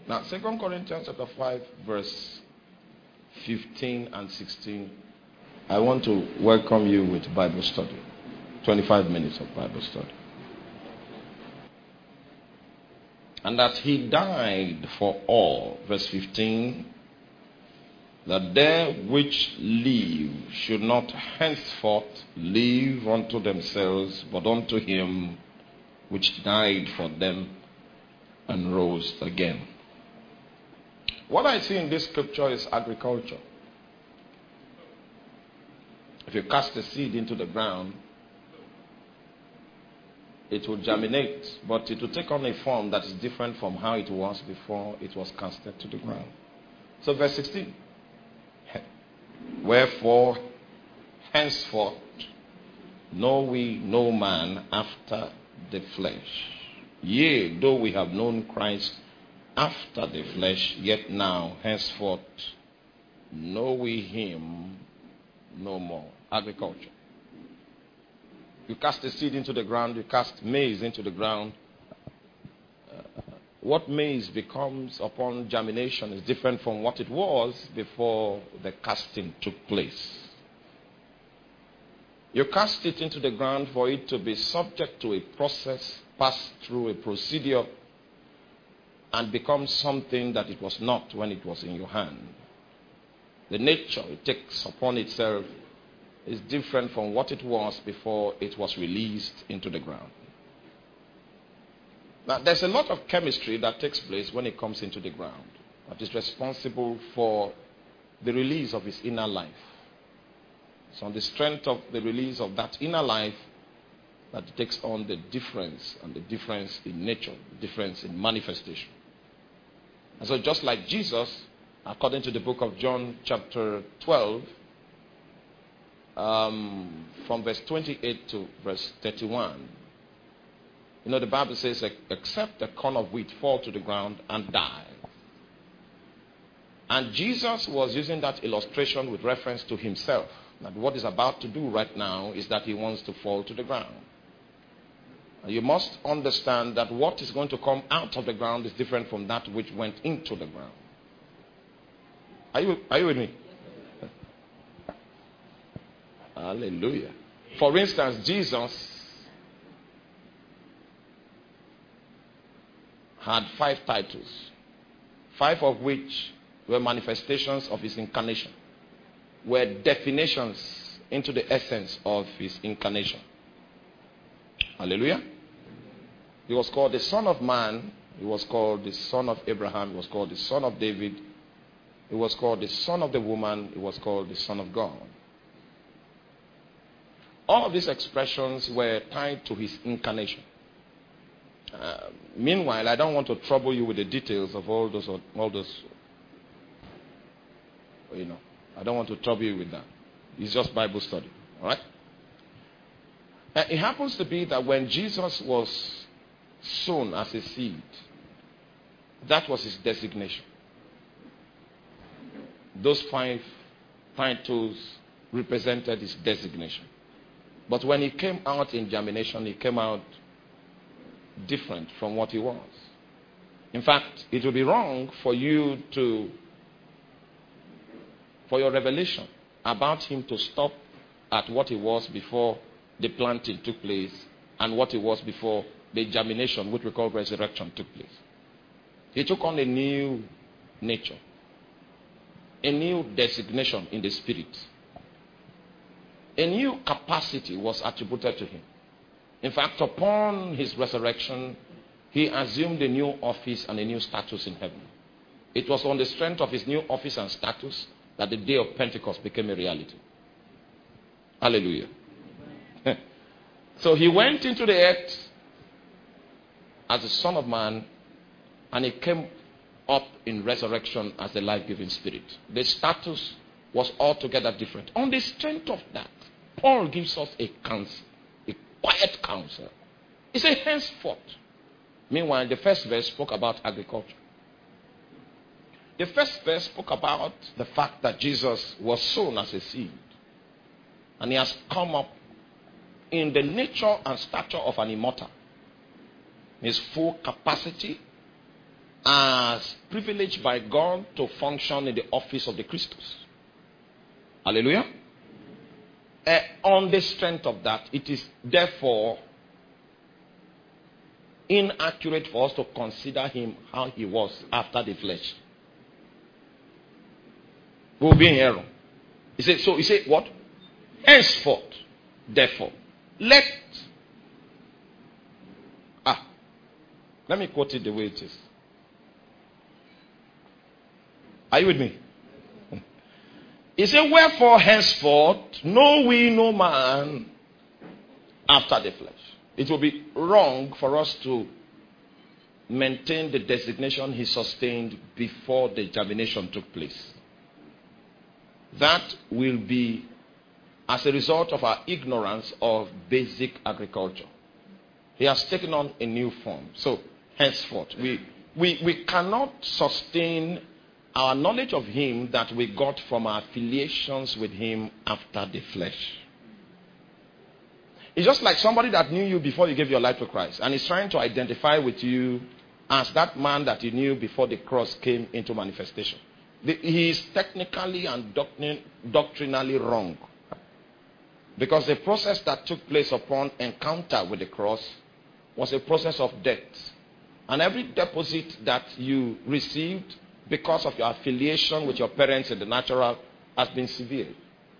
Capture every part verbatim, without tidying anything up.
Now, Second Corinthians chapter five, verse fifteen and sixteen. I want to welcome you with Bible study. twenty-five minutes of Bible study. And that he died for all. Verse fifteen. That they which live should not henceforth live unto themselves, but unto him which died for them and rose again. What I see in this scripture is agriculture. If you cast a seed into the ground, it will germinate, but it will take on a form that is different from how it was before it was casted to the ground. So verse sixteen. Wherefore, henceforth, know we no man after the flesh. Yea, though we have known Christ after the flesh, yet now, henceforth, know we him no more. Agriculture. You cast a seed into the ground, you cast maize into the ground. Uh, what maize becomes upon germination is different from what it was before the casting took place. You cast it into the ground for it to be subject to a process, pass through a procedure, and become something that it was not when it was in your hand. The nature it takes upon itself is different from what it was before it was released into the ground. Now, there's a lot of chemistry that takes place when it comes into the ground that is responsible for the release of its inner life. So on the strength of the release of that inner life, that takes on the difference, and the difference in nature, the difference in manifestation. And so just like Jesus, according to the book of John chapter twelve, um, from verse twenty-eight to verse thirty-one, you know, the Bible says, except the corn of wheat fall to the ground and die. And Jesus was using that illustration with reference to himself. That what he's about to do right now is that he wants to fall to the ground. And you must understand that what is going to come out of the ground is different from that which went into the ground. Are you, are you with me? Hallelujah. For instance, Jesus had five titles, five of which were manifestations of his incarnation, were definitions into the essence of his incarnation. Hallelujah. He was called the Son of Man. He was called the Son of Abraham. He was called the Son of David. He was called the Son of the woman. He was called the Son of God. All of these expressions were tied to his incarnation. Uh, meanwhile, I don't want to trouble you with the details of all those, all those, you know, I don't want to trouble you with that. It's just Bible study, all right? Uh, it happens to be that when Jesus was sown as a seed, that was his designation. Those five titles represented his designation. But when he came out in germination, he came out different from what he was. In fact, it would be wrong for you to, for your revelation about him to stop at what he was before the planting took place and what he was before the germination, which we call resurrection, took place. He took on a new nature, a new designation in the spirit. A new capacity was attributed to him. In fact, upon his resurrection, he assumed a new office and a new status in heaven. It was on the strength of his new office and status that the day of Pentecost became a reality. Hallelujah. So he went into the earth as the Son of Man, and he came up in resurrection as the life-giving spirit. The status was altogether different. On the strength of that, Paul gives us a counsel, a quiet counsel. He said, henceforth. Meanwhile, the first verse spoke about agriculture. The first verse spoke about the fact that Jesus was sown as a seed. And he has come up in the nature and stature of an immortal. His full capacity, as privileged by God to function in the office of the Christus. Hallelujah. Uh, on the strength of that, it is therefore inaccurate for us to consider him how he was after the flesh. We'll be in error. He said, so he said, what? Henceforth, therefore, let. Ah, let me quote it the way it is. Are you with me? He said, wherefore henceforth know we no man after the flesh. It will be wrong for us to maintain the designation he sustained before the germination took place. That will be as a result of our ignorance of basic agriculture. He has taken on a new form. So henceforth, we, we, we cannot sustain our knowledge of him that we got from our affiliations with him after the flesh. It's just like somebody that knew you before you gave your life to Christ and is trying to identify with you as that man that you knew before the cross came into manifestation. The, he is technically and doctrin, doctrinally wrong. Because the process that took place upon encounter with the cross was a process of death. And every deposit that you received because of your affiliation with your parents in the natural has been severed.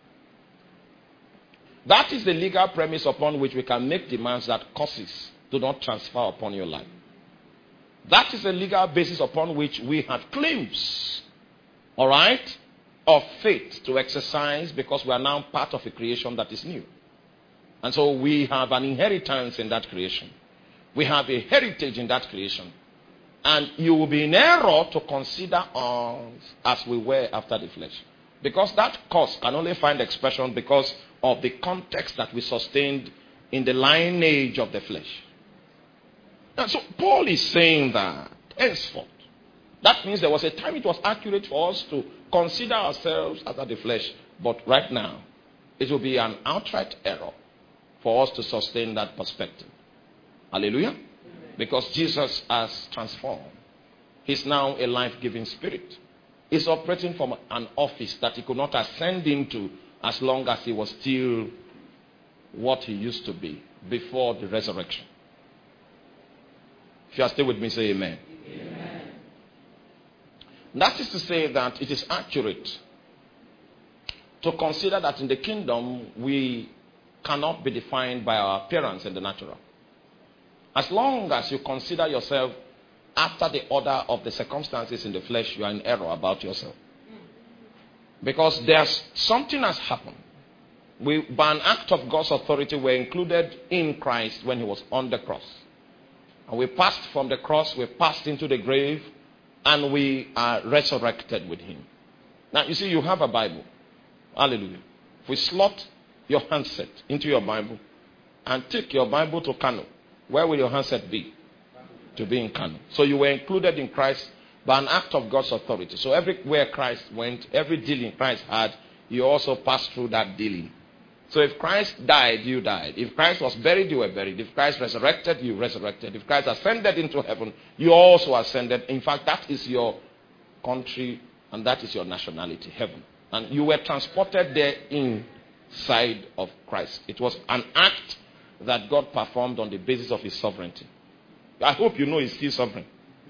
That is the legal premise upon which we can make demands that curses do not transfer upon your life. That is the legal basis upon which we have claims, all right, of faith to exercise because we are now part of a creation that is new. And so we have an inheritance in that creation. We have a heritage in that creation. And you will be in error to consider us as we were after the flesh. Because that cause can only find expression because of the context that we sustained in the lineage of the flesh. And so Paul is saying that henceforth. That means there was a time it was accurate for us to consider ourselves after the flesh. But right now, it will be an outright error for us to sustain that perspective. Hallelujah. Because Jesus has transformed. He's now a life-giving spirit. He's operating from an office that he could not ascend into as long as he was still what he used to be before the resurrection. If you are still with me, say amen. Amen. That is to say that it is accurate to consider that in the kingdom we cannot be defined by our appearance in the natural. As long as you consider yourself after the order of the circumstances in the flesh, you are in error about yourself. Because there's something has happened. We, by an act of God's authority, were included in Christ when he was on the cross. And we passed from the cross, we passed into the grave, and we are resurrected with him. Now, you see, you have a Bible. Hallelujah. If we slot your handset into your Bible and take your Bible to Kano, where will your handset be? To be in Kano. So you were included in Christ by an act of God's authority. So everywhere Christ went, every dealing Christ had, you also passed through that dealing. So if Christ died, you died. If Christ was buried, you were buried. If Christ resurrected, you resurrected. If Christ ascended into heaven, you also ascended. In fact, that is your country and that is your nationality, heaven. And you were transported there inside of Christ. It was an act that God performed on the basis of his sovereignty. I hope you know he's still sovereign.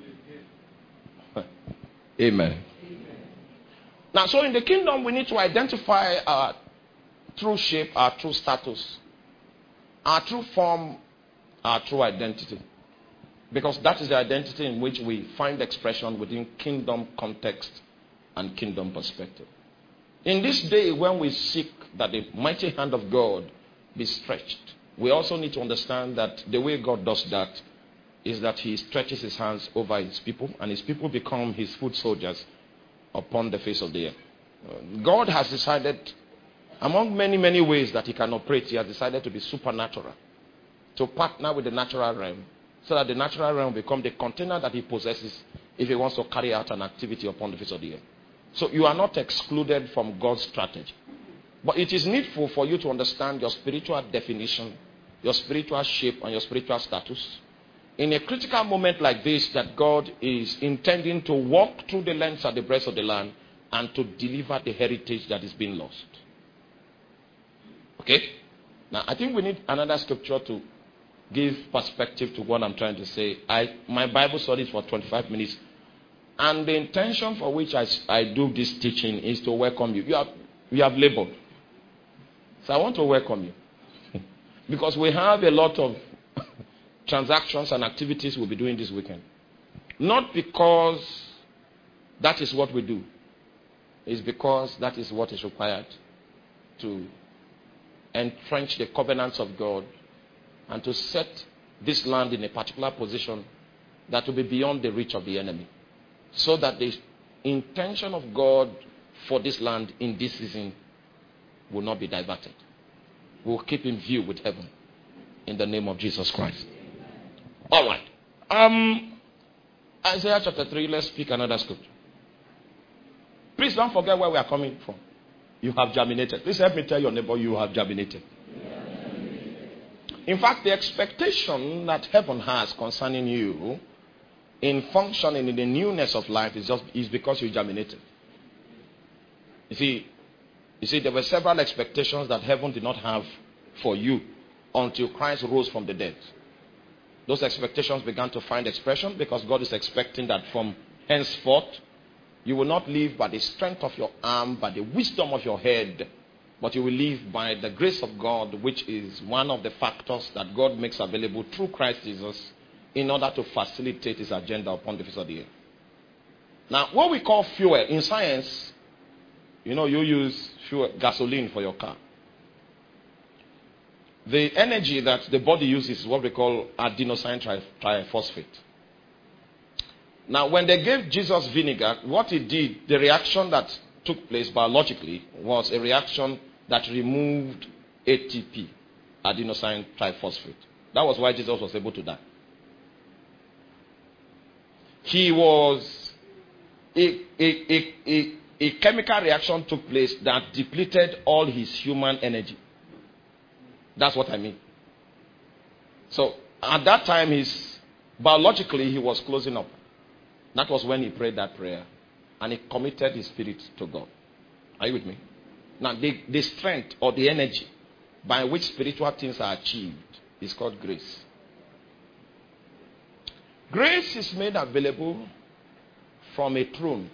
Amen. Amen. Now, so in the kingdom, we need to identify our true shape, our true status, our true form, our true identity. Because that is the identity in which we find expression within kingdom context and kingdom perspective. In this day when we seek that the mighty hand of God be stretched, we also need to understand that the way God does that is that he stretches his hands over his people, and his people become his foot soldiers upon the face of the earth. God has decided, among many, many ways that he can operate, he has decided to be supernatural, to partner with the natural realm, so that the natural realm become the container that he possesses if he wants to carry out an activity upon the face of the earth. So you are not excluded from God's strategy. But it is needful for you to understand your spiritual definition, your spiritual shape, and your spiritual status in a critical moment like this that God is intending to walk through the length and the breadth of the land and to deliver the heritage that is being lost. Okay? Now, I think we need another scripture to give perspective to what I'm trying to say. I my Bible study is for twenty-five minutes. And the intention for which I, I do this teaching is to welcome you. You have, you have labored. So I want to welcome you. Because we have a lot of transactions and activities we'll be doing this weekend. Not because that is what we do. It's because that is what is required to entrench the covenants of God and to set this land in a particular position that will be beyond the reach of the enemy. So that the intention of God for this land in this season will not be diverted. We'll keep in view with heaven in the name of Jesus Christ. All right. Um, Isaiah chapter three, let's speak another scripture. Please don't forget where we are coming from. You have germinated. Please help me tell your neighbor you have germinated. In fact, the expectation that heaven has concerning you in functioning in the newness of life is just is because you germinated. You see, you see, there were several expectations that heaven did not have for you until Christ rose from the dead. Those expectations began to find expression because God is expecting that from henceforth you will not live by the strength of your arm, by the wisdom of your head, but you will live by the grace of God, which is one of the factors that God makes available through Christ Jesus in order to facilitate his agenda upon the face of the earth. Now, what we call fuel in science, you know, you use fuel, gasoline for your car. The energy that the body uses is what we call adenosine tri- triphosphate. Now, when they gave Jesus vinegar, what it did, the reaction that took place biologically was a reaction that removed A T P, adenosine triphosphate. That was why Jesus was able to die. He was, a, a, a, a, a chemical reaction took place that depleted all his human energy. That's what I mean. So, at that time, his, biologically, he was closing up. That was when he prayed that prayer. And he committed his spirit to God. Are you with me? Now, the, the strength or the energy by which spiritual things are achieved is called grace. Grace is made available from a throne.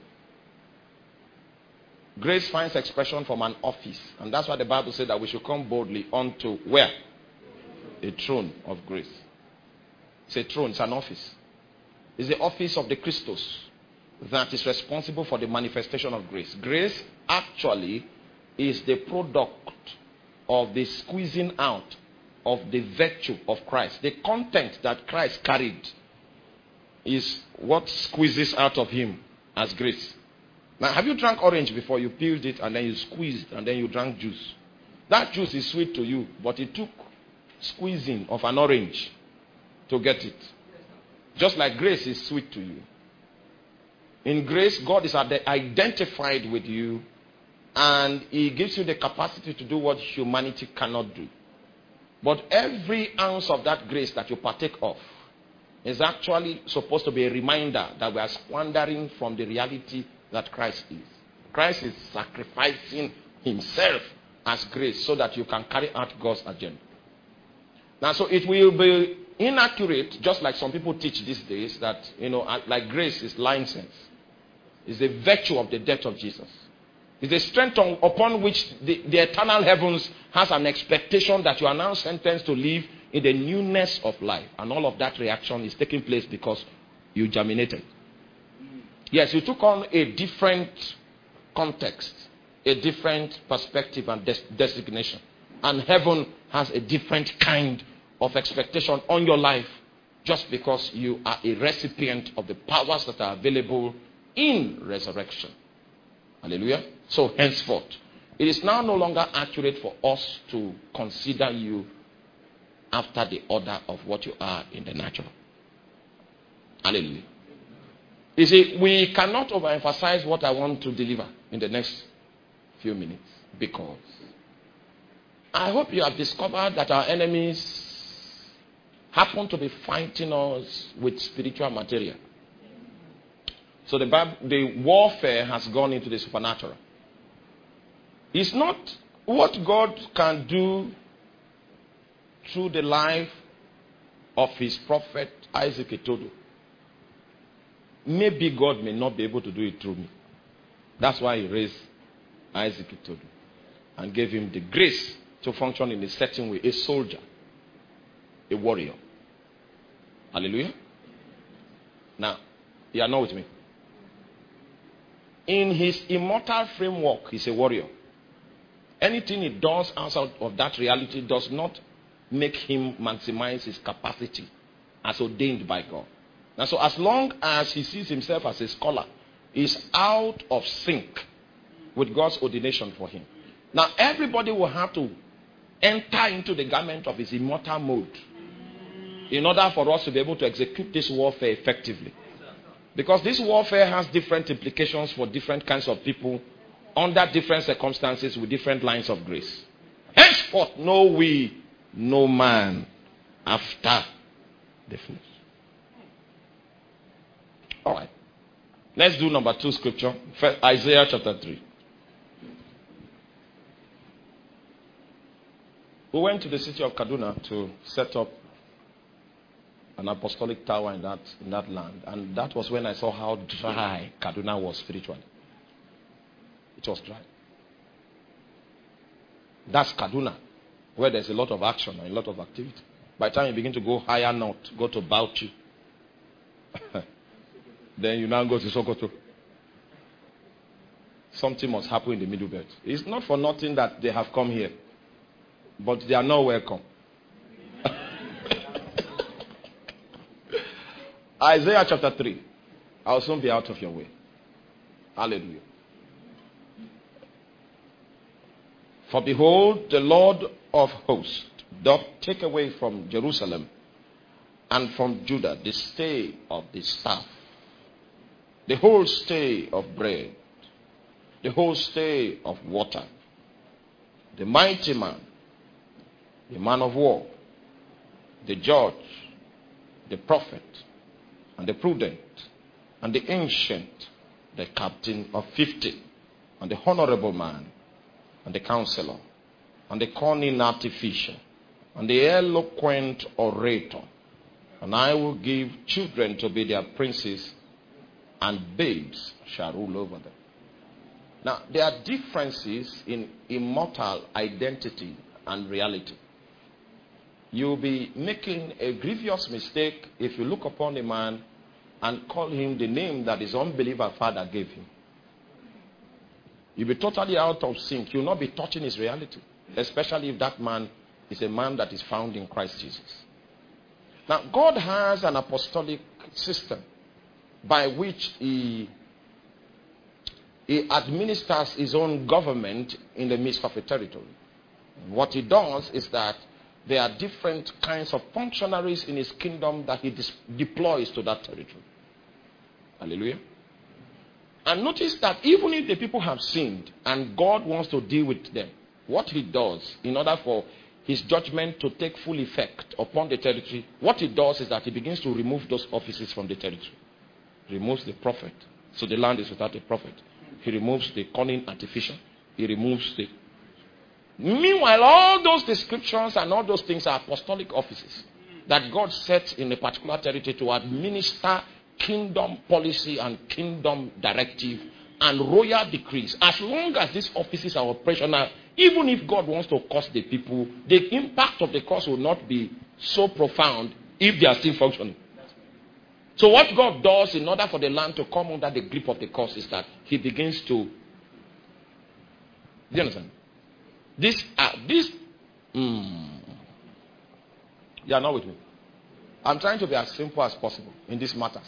Grace finds expression from an office. And that's why the Bible said that we should come boldly unto where? A throne of grace. It's a throne, it's an office. It's the office of the Christos that is responsible for the manifestation of grace. Grace actually is the product of the squeezing out of the virtue of Christ. The content that Christ carried is what squeezes out of him as grace. Now, have you drank orange before? You peeled it and then you squeezed and then you drank juice. That juice is sweet to you, but it took squeezing of an orange to get it. Just like grace is sweet to you. In grace, God is identified with you and he gives you the capacity to do what humanity cannot do. But every ounce of that grace that you partake of is actually supposed to be a reminder that we are squandering from the reality that Christ is. Christ is sacrificing himself as grace so that you can carry out God's agenda. Now, so it will be inaccurate, just like some people teach these days, that, you know, like grace is license. It's the virtue of the death of Jesus. It's the strength on, upon which the, the eternal heavens has an expectation that you are now sentenced to live in the newness of life. And all of that reaction is taking place because you germinated. Yes, you took on a different context, a different perspective and des- designation. And heaven has a different kind of expectation on your life just because you are a recipient of the powers that are available in resurrection. Hallelujah. So henceforth, it is now no longer accurate for us to consider you after the order of what you are in the natural. Hallelujah. You see, we cannot overemphasize what I want to deliver in the next few minutes because I hope you have discovered that our enemies happen to be fighting us with spiritual material. So the Bible, the warfare has gone into the supernatural. It's not what God can do through the life of his prophet Isaac Etodo. Maybe God may not be able to do it through me. That's why he raised Isaac Etodo and gave him the grace to function in a certain way. A soldier, a warrior. Hallelujah. Now, you are not with me. In his immortal framework, he's a warrior. Anything he does outside of that reality does not make him maximize his capacity as ordained by God. And so as long as he sees himself as a scholar, he's out of sync with God's ordination for him. Now everybody will have to enter into the garment of his immortal mode in order for us to be able to execute this warfare effectively. Because this warfare has different implications for different kinds of people under different circumstances with different lines of grace. Henceforth know we no man after the flesh. All right. Let's do number two scripture. Isaiah chapter three. We went to the city of Kaduna to set up an apostolic tower in that, in that land. And that was when I saw how dry Kaduna was spiritually. It was dry. That's Kaduna, where there's a lot of action and a lot of activity. By the time you begin to go higher north, go to Bauchi, then you now go to Sokoto. Something must happen in the middle belt. It's not for nothing that they have come here, but they are not welcome. Isaiah chapter three. I'll soon be out of your way. Hallelujah. For behold, the Lord of hosts doth take away from Jerusalem and from Judah the stay of the staff, the whole stay of bread, the whole stay of water, the mighty man, the man of war, the judge, the prophet, and the prudent, and the ancient, the captain of fifty, and the honorable man, and the counselor, and the cunning artificer, and the eloquent orator. And I will give children to be their princes, and babes shall rule over them. Now, there are differences in immortal identity and reality. You'll be making a grievous mistake if you look upon a man and call him the name that his unbeliever father gave him. You'll be totally out of sync. You'll not be touching his reality, especially if that man is a man that is found in Christ Jesus. Now, God has an apostolic system by which he, he administers his own government in the midst of a territory. What he does is that there are different kinds of functionaries in his kingdom that he dis- deploys to that territory. Hallelujah. And notice that even if the people have sinned and God wants to deal with them, what he does in order for his judgment to take full effect upon the territory, what he does is that he begins to remove those offices from the territory. He removes the prophet, so the land is without a prophet. He removes the cunning artificial. He removes the... Meanwhile, all those descriptions and all those things are apostolic offices that God sets in a particular territory to administer kingdom policy and kingdom directive and royal decrees. As long as these offices are operational, even if God wants to curse the people, the impact of the curse will not be so profound if they are still functioning. So what God does in order for the land to come under the grip of the curse is that he begins to... Do you understand? This, uh, this, mm, you are not with me. I'm trying to be as simple as possible in these matters.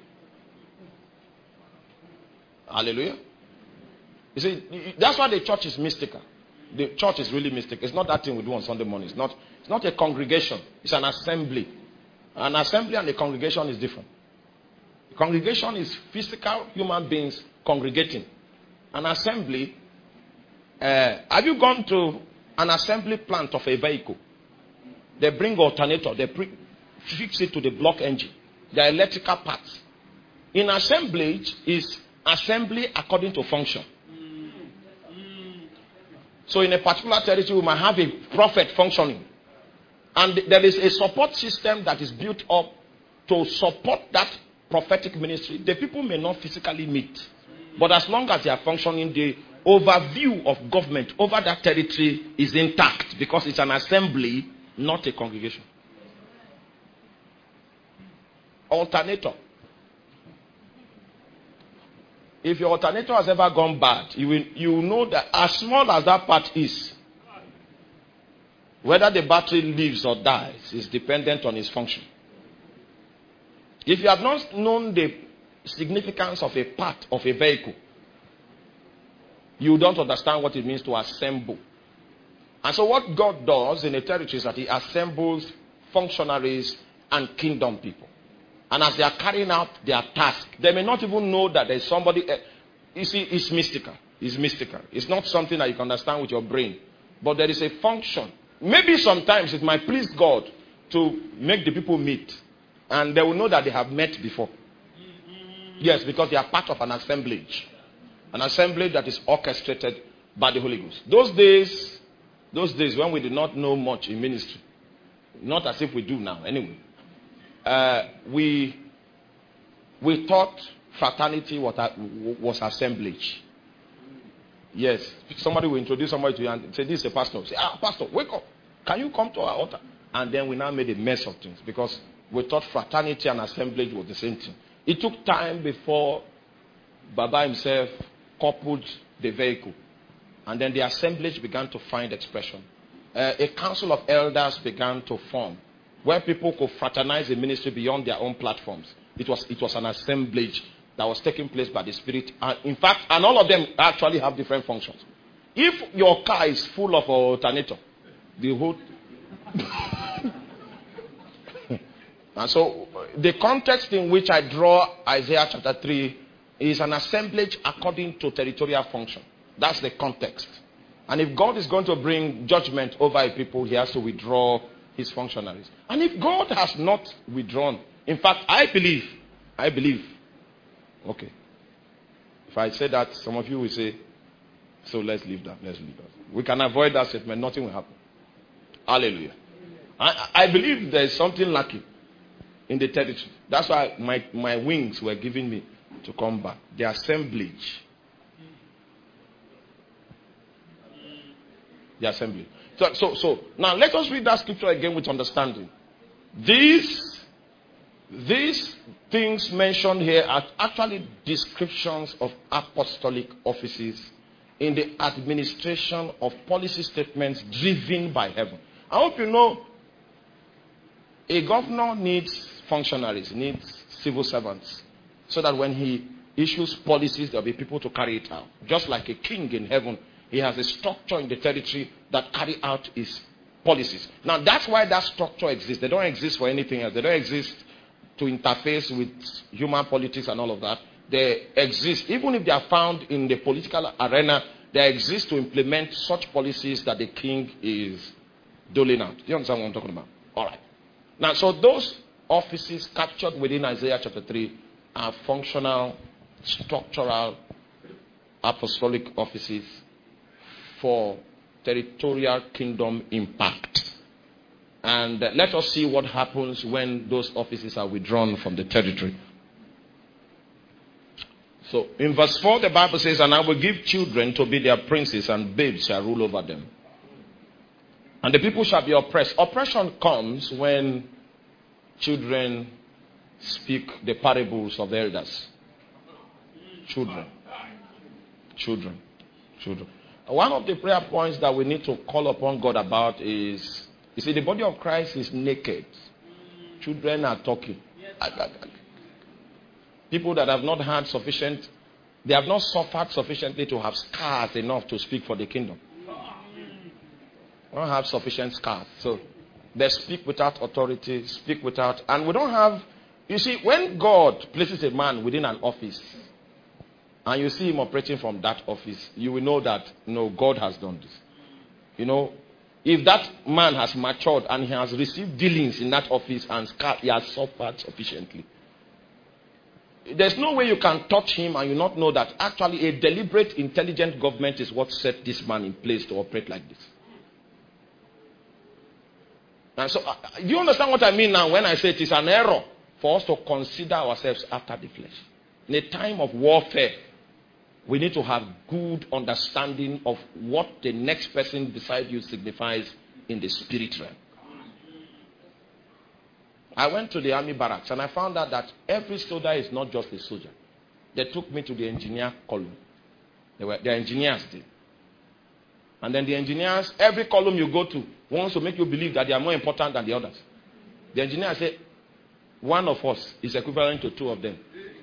Hallelujah. You see, that's why the church is mystical. The church is really mystical. It's not that thing we do on Sunday morning. It's not, it's not a congregation. It's an assembly. An assembly and a congregation is different. The congregation is physical human beings congregating. An assembly, uh, have you gone to an assembly plant of a vehicle? They bring alternator. They bring, fix it to the block engine. The electrical parts. In assemblage is assembly according to function. So in a particular territory, we might have a prophet functioning. And there is a support system that is built up to support that prophetic ministry. The people may not physically meet. But as long as they are functioning, the overview of government over that territory is intact. Because it's an assembly, not a congregation. Alternator. If your alternator has ever gone bad, you will, you will know that as small as that part is, whether the battery lives or dies is dependent on its function. If you have not known the significance of a part of a vehicle, you don't understand what it means to assemble. And so what God does in a territory is that he assembles functionaries and kingdom people. And as they are carrying out their task, they may not even know that there's somebody. Uh, you see, it's mystical. It's mystical. It's not something that you can understand with your brain. But there is a function. Maybe sometimes it might please God to make the people meet. And they will know that they have met before. Yes, because they are part of an assemblage. An assemblage that is orchestrated by the Holy Ghost. Those days, those days when we did not know much in ministry, not as if we do now anyway. Uh, we we thought fraternity was, was assemblage. Yes. Somebody will introduce somebody to you and say, this is a pastor. Say, ah, pastor, wake up. Can you come to our altar? And then we now made a mess of things because we thought fraternity and assemblage was the same thing. It took time before Baba himself coupled the vehicle. And then the assemblage began to find expression. Uh, a council of elders began to form, where people could fraternize the ministry beyond their own platforms. It was, it was an assemblage that was taking place by the Spirit. And in fact, and all of them actually have different functions. If your car is full of alternator, the whole... And so, the context in which I draw Isaiah chapter three is an assemblage according to territorial function. That's the context. And if God is going to bring judgment over a people, he has to withdraw his functionaries. And if God has not withdrawn, in fact, I believe, I believe, okay. If I say that, some of you will say, so let's leave that, let's leave that. We can avoid that statement, nothing will happen. Hallelujah. I, I believe there is something lacking in the territory. That's why my, my wings were giving me to come back. The assemblage. The assembly. So, so, so now let us read that scripture again with understanding. These, these things mentioned here are actually descriptions of apostolic offices in the administration of policy statements driven by heaven. I hope you know a governor needs functionaries, needs civil servants, so that when he issues policies, there will be people to carry it out. Just like a king in heaven, he has a structure in the territory that carry out his policies. Now, that's why that structure exists. They don't exist for anything else. They don't exist to interface with human politics and all of that. They exist, even if they are found in the political arena, they exist to implement such policies that the king is doling out. Do you understand what I'm talking about? All right. Now, so those offices captured within Isaiah chapter three are functional, structural, apostolic offices for territorial kingdom impact. And uh, let us see what happens when those offices are withdrawn from the territory. So in verse four, the Bible says, and I will give children to be their princes, and babes shall rule over them. And the people shall be oppressed. Oppression comes when children speak the parables of the elders. Children. Children. Children. One of the prayer points that we need to call upon God about is, you see, the body of Christ is naked. Children are talking. People that have not had sufficient, they have not suffered sufficiently to have scars enough to speak for the kingdom. We don't have sufficient scars. So they speak without authority, speak without, and we don't have, you see, when God places a man within an office, and you see him operating from that office, you will know that, no, God has done this. You know, If that man has matured and he has received dealings in that office and he has suffered sufficiently, there's no way you can touch him and you not know that actually a deliberate, intelligent government is what set this man in place to operate like this. And so, uh, do you understand what I mean now when I say it is an error for us to consider ourselves after the flesh? In a time of warfare, we need to have good understanding of what the next person beside you signifies in the spirit realm. I went to the army barracks and I found out that every soldier is not just a soldier. They took me to the engineer column. They were the engineers did. And then the engineers, every column you go to wants to make you believe that they are more important than the others. The engineer said, one of us is equivalent to two of them.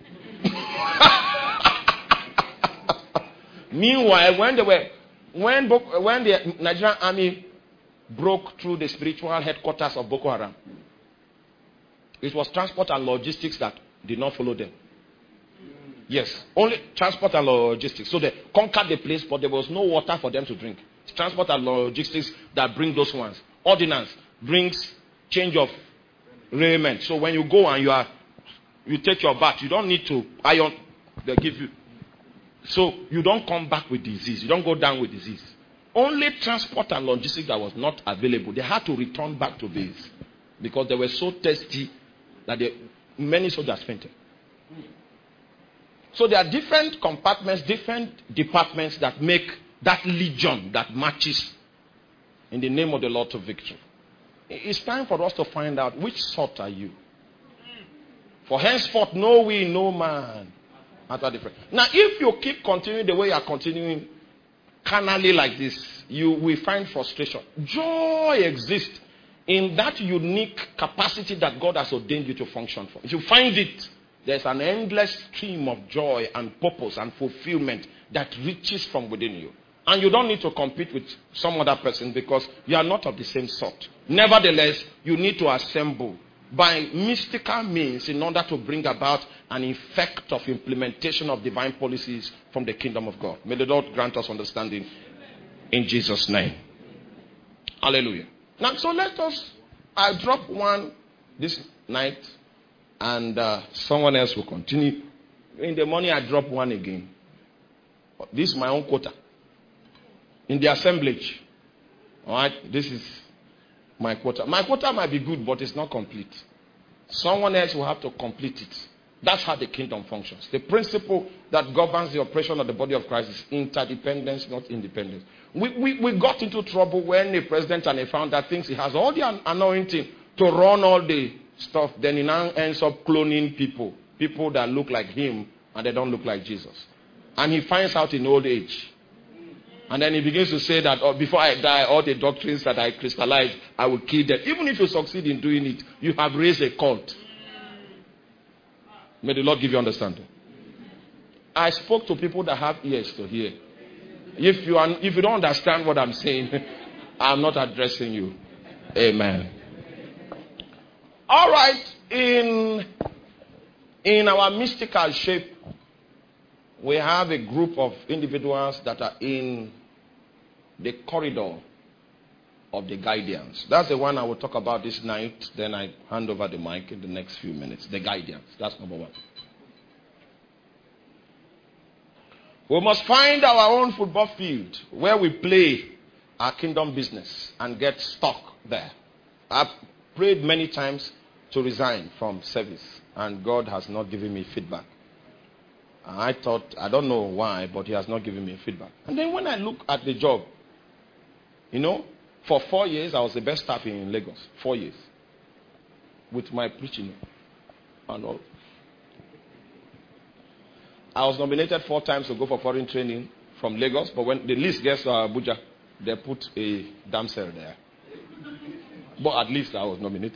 Meanwhile, when they were, when when the Nigerian army broke through the spiritual headquarters of Boko Haram, it was transport and logistics that did not follow them. Yes, only transport and logistics. So they conquered the place, but there was no water for them to drink. It's transport and logistics that bring those ones. Ordinance brings change of raiment. So when you go and you are, you take your bath, you don't need to iron. They give you. So you don't come back with disease. You don't go down with disease. Only transport and logistics that was not available. They had to return back to base because they were so thirsty that they, many soldiers fainted. So there are different compartments, different departments that make that legion that marches in the name of the Lord to victory. It's time for us to find out which sort are you. For henceforth know we no man. Now if you keep continuing the way you are continuing carnally like this, you will find frustration. Joy exists in that unique capacity that God has ordained you to function for. If you find it, there's an endless stream of joy and purpose and fulfillment that reaches from within you. And you don't need to compete with some other person because you are not of the same sort. Nevertheless, you need to assemble by mystical means in order to bring about an effect of implementation of divine policies from the kingdom of God. May the Lord grant us understanding in Jesus' name. Hallelujah. Now, so let us, I'll drop one this night and uh, someone else will continue. In the morning, I drop one again. This is my own quota. In the assemblage, all right, this is my quota. My quota might be good, but it's not complete. Someone else will have to complete it. That's how the kingdom functions. The principle that governs the operation of the body of Christ is interdependence, not independence. We, we, we got into trouble when a president and a founder thinks he has all the anointing to run all the stuff. Then he now ends up cloning people. People that look like him and they don't look like Jesus. And he finds out in old age. And then he begins to say that oh, before I die, all the doctrines that I crystallize, I will kill them. Even if you succeed in doing it, you have raised a cult. May the Lord give you understanding. I spoke to people that have ears to hear. If you are, if you don't understand what I'm saying, I'm not addressing you. Amen. All right. In, in our mystical shape, we have a group of individuals that are in the corridor of the guidance. That's the one I will talk about this night. Then I hand over the mic in the next few minutes. The guidance. That's number one. We must find our own football field where we play our kingdom business and get stuck there. I've prayed many times to resign from service, and God has not given me feedback. I thought, I don't know why, but he has not given me feedback. And then when I look at the job, you know, for four years, I was the best staff in Lagos. Four years. With my preaching and all. I was nominated four times to go for foreign training from Lagos, but when the list gets to Abuja, they put a damsel there. But at least I was nominated.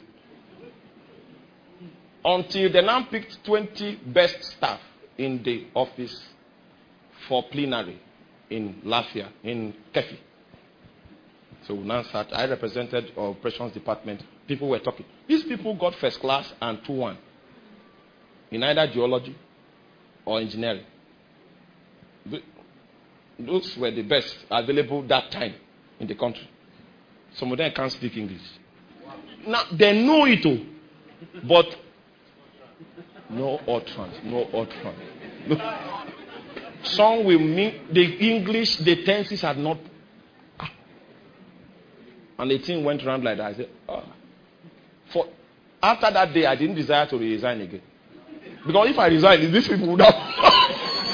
Until they now picked twenty best staff in the office for plenary in Lafia, in Kefi. So we now sat, I represented our operations department. People were talking. These people got first class and two one in either geology or engineering. Those were the best available that time in the country. Some of them can't speak English. Now, they know it, all, but no utterance, no utterance. No. Some will mean the English, the tenses are not. Ah. And the thing went around like that. I said, ah. For, after that day, I didn't desire to resign again. Because if I resign, these people would have.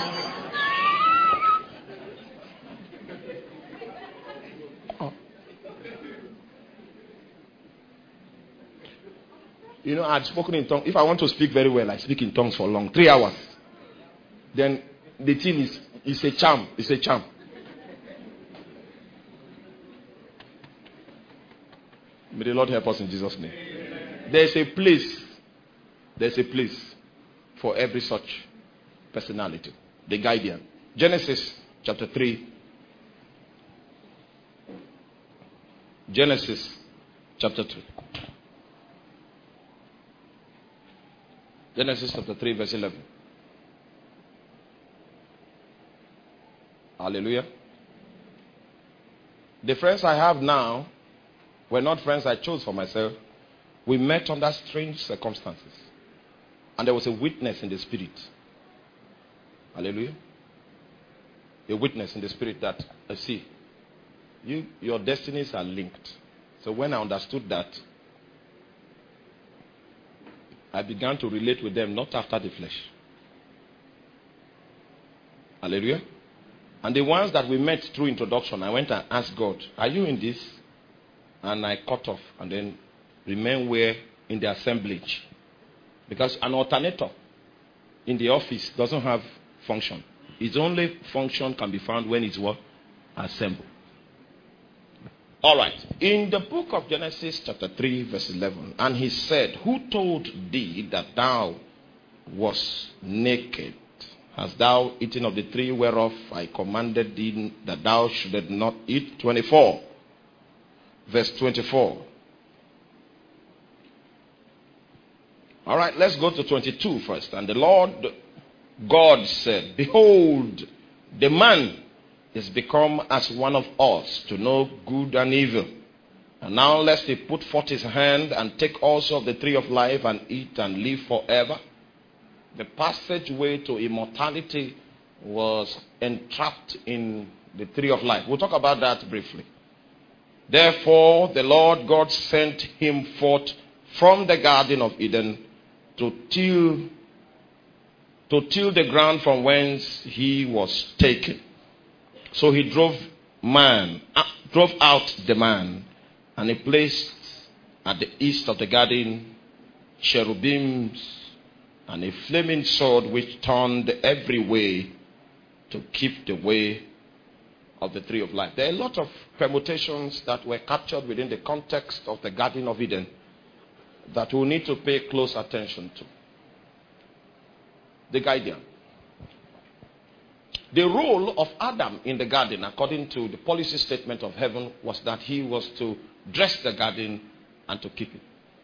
You know, I'd spoken in tongues. If I want to speak very well, I speak in tongues for long, three hours. Then the thing is, it's a charm. It's a charm. May the Lord help us in Jesus' name. There's a place. There's a place for every such personality. The guardian. Genesis chapter three. Genesis chapter three. Genesis chapter three, verse eleven. Hallelujah. The friends I have now were not friends I chose for myself. We met under strange circumstances. And there was a witness in the spirit. Hallelujah. A witness in the spirit that, I see, you, your destinies are linked. So when I understood that, I began to relate with them not after the flesh. Hallelujah. And the ones that we met through introduction, I went and asked God, are you in this? And I cut off and then remain where in the assemblage. Because an alternator in the office doesn't have function. Its only function can be found when it's what? Assembled. All right. In the book of Genesis chapter three verse eleven. And he said, who told thee that thou wast naked? Hast thou eaten of the tree whereof I commanded thee that thou shouldest not eat? twenty-four. Verse twenty-four. All right. Let's go to twenty-two first. And the Lord God said, behold, the man is become as one of us to know good and evil. And now lest he put forth his hand and take also of the tree of life and eat and live forever. The passageway to immortality was entrapped in the tree of life. We'll talk about that briefly. Therefore, the Lord God sent him forth from the Garden of Eden to till, to till the ground from whence he was taken. So he drove man, uh, drove out the man, and he placed at the east of the garden cherubims and a flaming sword which turned every way to keep the way of the tree of life. There are a lot of permutations that were captured within the context of the Garden of Eden that we'll need to pay close attention to. The guardian. The role of Adam in the garden, according to the policy statement of heaven, was that he was to dress the garden and to keep it.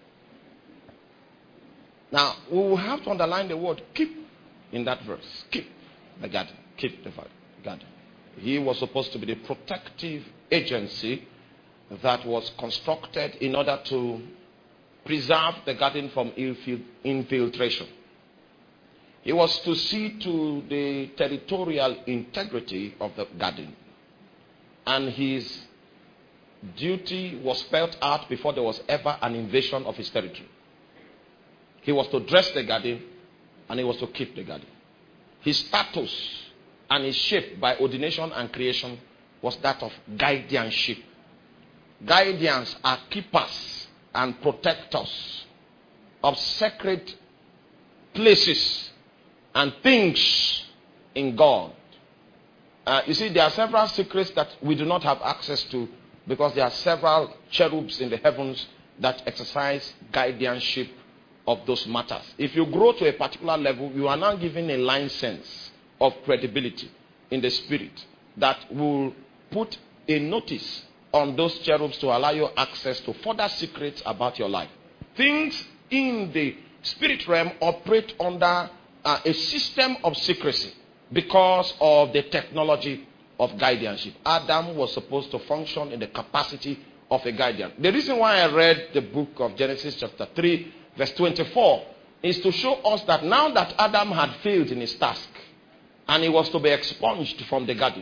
Now, we will have to underline the word keep in that verse. Keep the garden. Keep the garden. He was supposed to be the protective agency that was constructed in order to preserve the garden from infiltration. He was to see to the territorial integrity of the garden. And his duty was spelled out before there was ever an invasion of his territory. He was to dress the garden and he was to keep the garden. His status and his shape by ordination and creation was that of guardianship. Guardians are keepers and protectors of sacred places and things in God. Uh, you see, there are several secrets that we do not have access to because there are several cherubs in the heavens that exercise guardianship of those matters. If you grow to a particular level, you are now given a license of credibility in the spirit that will put a notice on those cherubs to allow you access to further secrets about your life. Things in the spirit realm operate under Uh, a system of secrecy because of the technology of guardianship. Adam was supposed to function in the capacity of a guardian. The reason why I read the book of Genesis chapter three, verse twenty-four, is to show us that now that Adam had failed in his task, and he was to be expunged from the garden,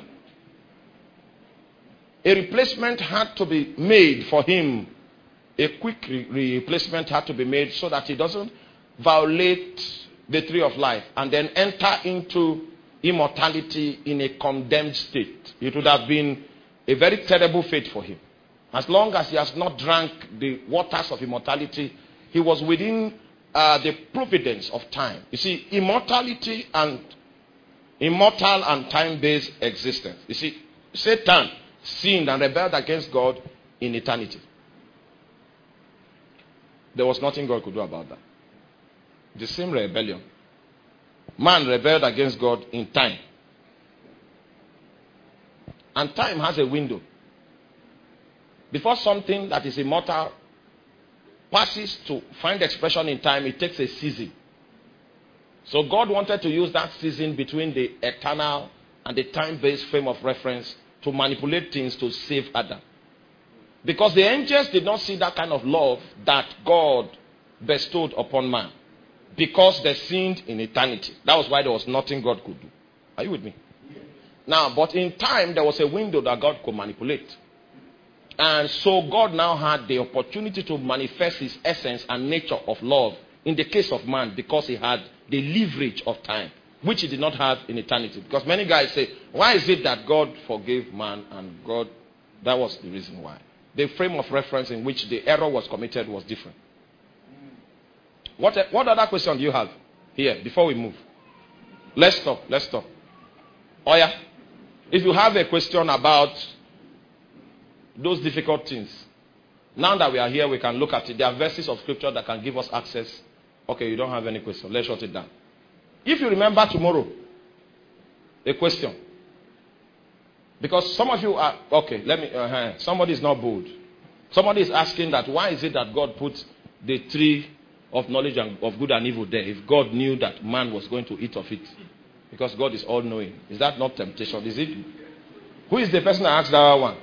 a replacement had to be made for him. A quick re- replacement had to be made so that he doesn't violate the tree of life and then enter into immortality in a condemned state. It would have been a very terrible fate for him. As long as he has not drank the waters of immortality, he was within uh, the providence of time. You see, immortality and immortal and time-based existence. You see, Satan sinned and rebelled against God in eternity. There was nothing God could do about that. The same rebellion. Man rebelled against God in time. And time has a window. Before something that is immortal passes to find expression in time, it takes a season. So God wanted to use that season between the eternal and the time-based frame of reference to manipulate things to save Adam. Because the angels did not see that kind of love that God bestowed upon man. Because they sinned in eternity. That was why there was nothing God could do. Are you with me? Yes. Now, but in time, there was a window that God could manipulate. And so God now had the opportunity to manifest his essence and nature of love in the case of man, because he had the leverage of time, which he did not have in eternity. Because many guys say, why is it that God forgave man and God... That was the reason why. The frame of reference in which the error was committed was different. What, what other question do you have here before we move? Let's stop. Let's stop. Oh yeah? If you have a question about those difficult things, now that we are here, we can look at it. There are verses of scripture that can give us access. Okay, you don't have any question. Let's shut it down. If you remember tomorrow, a question. Because some of you are, okay, let me, uh, somebody is not bold. Somebody is asking that, why is it that God put the tree of knowledge and, of good and evil there if God knew that man was going to eat of it? Because God is all-knowing. Is that not temptation? Is it? Who is the person that asked that one?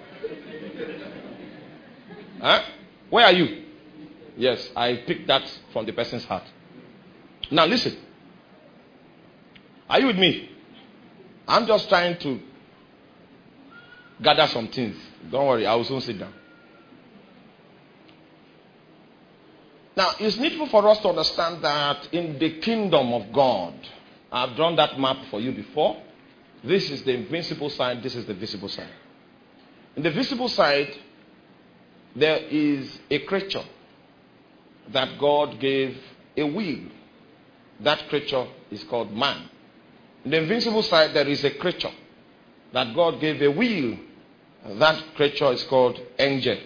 Huh? Where are you? Yes, I picked that from the person's heart. Now listen. Are you with me? I'm just trying to gather some things. Don't worry, I will soon sit down. Now, it's needful for us to understand that in the kingdom of God, I've drawn that map for you before. This is the invisible side, this is the visible side. In the visible side, there is a creature that God gave a will. That creature is called man. In the invisible side, there is a creature that God gave a will. That creature is called angel.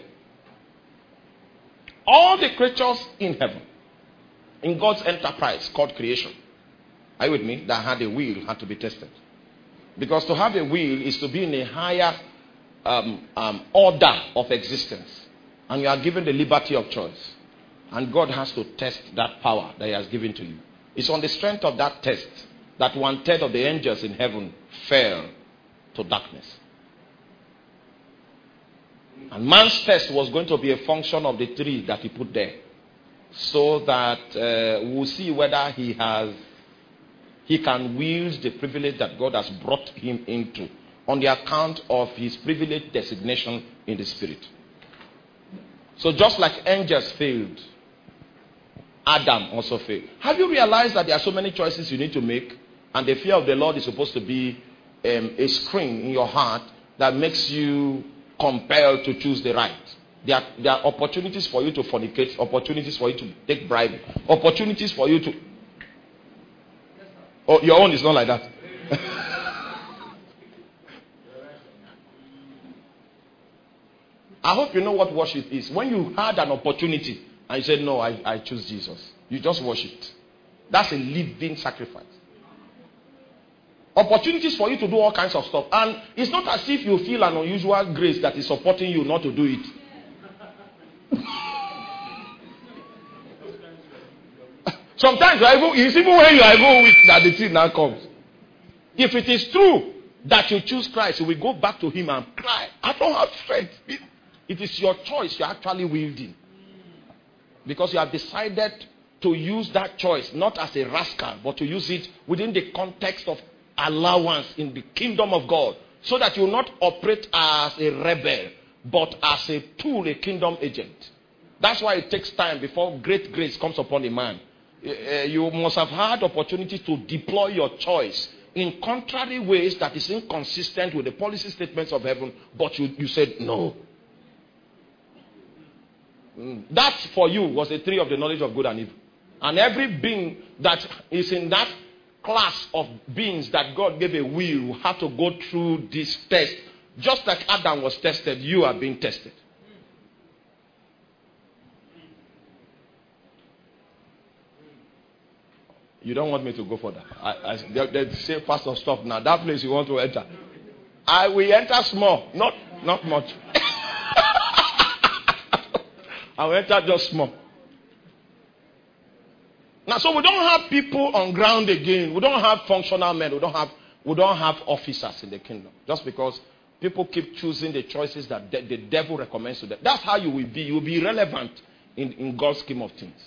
All the creatures in heaven, in God's enterprise called creation, are you with me? That had a will had to be tested. Because to have a will is to be in a higher um, um, order of existence. And you are given the liberty of choice. And God has to test that power that he has given to you. It's on the strength of that test that one third of the angels in heaven fell to darkness. And man's test was going to be a function of the tree that he put there. So that uh, we'll see whether he has, he can wield the privilege that God has brought him into on the account of his privileged designation in the spirit. So just like angels failed, Adam also failed. Have you realized that there are so many choices you need to make? And the fear of the Lord is supposed to be um, a screen in your heart that makes you compelled to choose the right. There are, there are opportunities for you to fornicate, opportunities for you to take bribe, opportunities for you to... Oh, your own is not like that. I hope you know what worship is. When you had an opportunity and you said, no, I, I choose Jesus. You just worshiped. That's a living sacrifice. Opportunities for you to do all kinds of stuff. And it's not as if you feel an unusual grace that is supporting you not to do it. Sometimes it's even when you are even weak that the thing now comes. If it is true that you choose Christ, you will go back to him and cry, I don't have strength. It is your choice you're actually wielding. Because you have decided to use that choice not as a rascal, but to use it within the context of allowance in the kingdom of God. So that you will not operate as a rebel, but as a tool, a kingdom agent. That's why it takes time before great grace comes upon a man. Uh, you must have had opportunity to deploy your choice in contrary ways that is inconsistent with the policy statements of heaven, but you, you said no. Mm. That for you was a tree of the knowledge of good and evil. And every being that is in that class of beings that God gave a will have to go through this test. Just like Adam was tested, you are being tested. You don't want me to go further. I, I, they, they say, Pastor, stop now. That place you want to enter. I will enter small, not not much. I will enter just small. Now, so we don't have people on ground again. We don't have functional men. We don't have we don't have officers in the kingdom. Just because people keep choosing the choices that de- the devil recommends to them. That's how you will be. You will be irrelevant in, in God's scheme of things.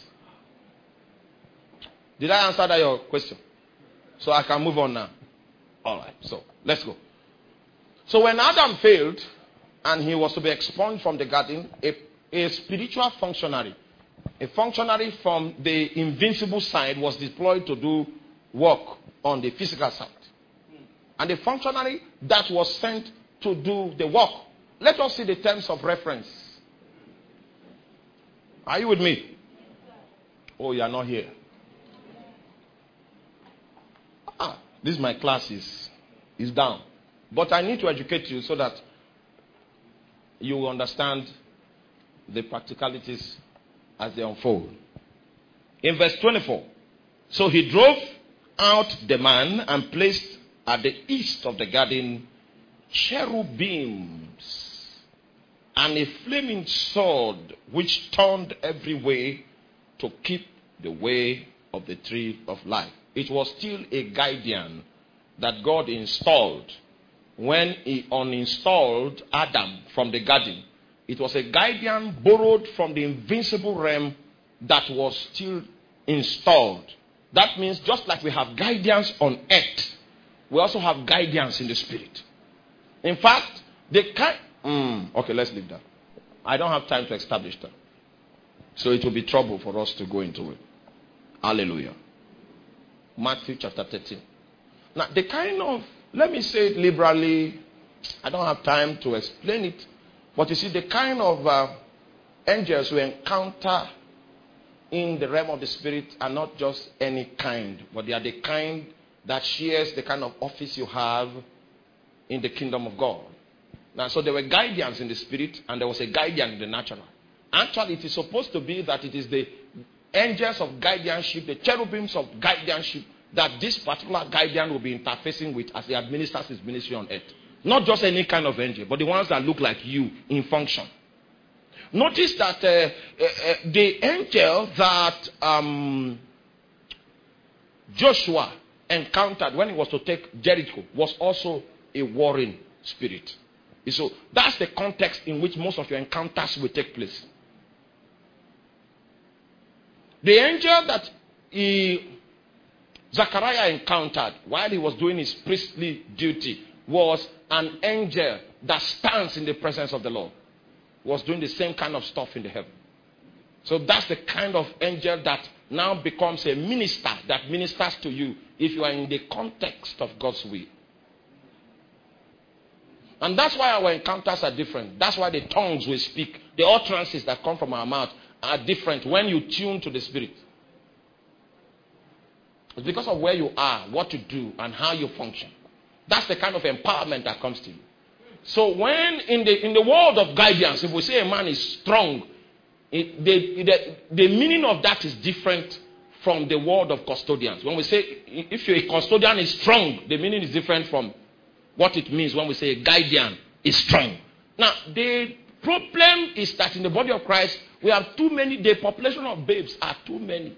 Did I answer that your question? So I can move on now. All right. So let's go. So when Adam failed and he was to be expunged from the garden, a, a spiritual functionary, a functionary from the invincible side was deployed to do work on the physical side. And the functionary that was sent to do the work. Let us see the terms of reference. Are you with me? Oh, you are not here. Ah, this my class is, is down. But I need to educate you so that you will understand the practicalities as they unfold. In verse twenty-four, so he drove out the man and placed at the east of the garden cherubims and a flaming sword which turned every way to keep the way of the tree of life. It was still a guardian that God installed when he uninstalled Adam from the garden. It was a guardian borrowed from the invincible realm that was still installed. That means just like we have guardians on earth, we also have guardians in the spirit. In fact, the kind... Mm, okay, let's leave that. I don't have time to establish that. So it will be trouble for us to go into it. Hallelujah. Matthew chapter thirteen. Now, the kind of, let me say it liberally, I don't have time to explain it, but you see, the kind of uh, angels we encounter in the realm of the spirit are not just any kind, but they are the kind that shares the kind of office you have in the kingdom of God. Now, so there were guardians in the spirit, and there was a guardian in the natural. Actually, it is supposed to be that it is the angels of guardianship, the cherubims of guardianship, that this particular guardian will be interfacing with as he administers his ministry on earth. Not just any kind of angel, but the ones that look like you in function. Notice that uh, uh, uh, the angel that um, Joshua encountered when he was to take Jericho was also a warring spirit. So that's the context in which most of your encounters will take place. The angel that he, Zechariah encountered while he was doing his priestly duty was an angel that stands in the presence of the Lord. Was doing the same kind of stuff in the heaven. So that's the kind of angel that now becomes a minister that ministers to you if you are in the context of God's will. And that's why our encounters are different. That's why the tongues we speak, the utterances that come from our mouth are different when you tune to the Spirit. It's because of where you are, what to do, and how you function. That's the kind of empowerment that comes to you. So when in the in the world of guidance, if we say a man is strong, it, the, the, the meaning of that is different from the word of custodians. When we say if you're a custodian is strong, the meaning is different from what it means when we say a guardian is strong. Now, the problem is that in the body of Christ, we have too many, the population of babes are too many.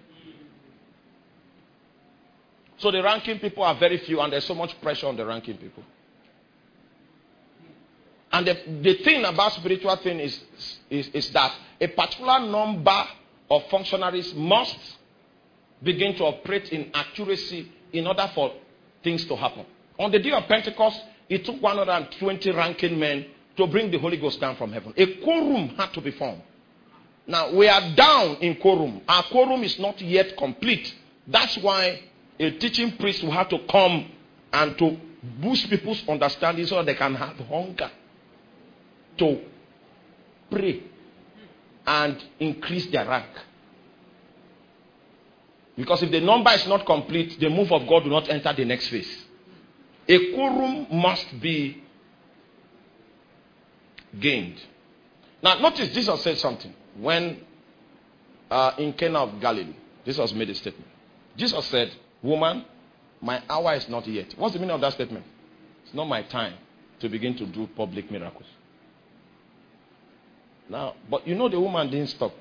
So the ranking people are very few, and there's so much pressure on the ranking people. And the, the thing about spiritual thing is, is, is that a particular number of functionaries must begin to operate in accuracy in order for things to happen. On the day of Pentecost, it took one hundred twenty ranking men to bring the Holy Ghost down from heaven. A quorum had to be formed. Now, we are down in quorum. Our quorum is not yet complete. That's why a teaching priest will have to come and to boost people's understanding so that they can have hunger to pray and increase their rank. Because if the number is not complete, the move of God will not enter the next phase. A quorum must be gained. Now, notice Jesus said something when uh, in Cana of Galilee. Jesus made a statement. Jesus said, "Woman, my hour is not yet." What's the meaning of that statement? It's not my time to begin to do public miracles. Now, but you know the woman didn't stop.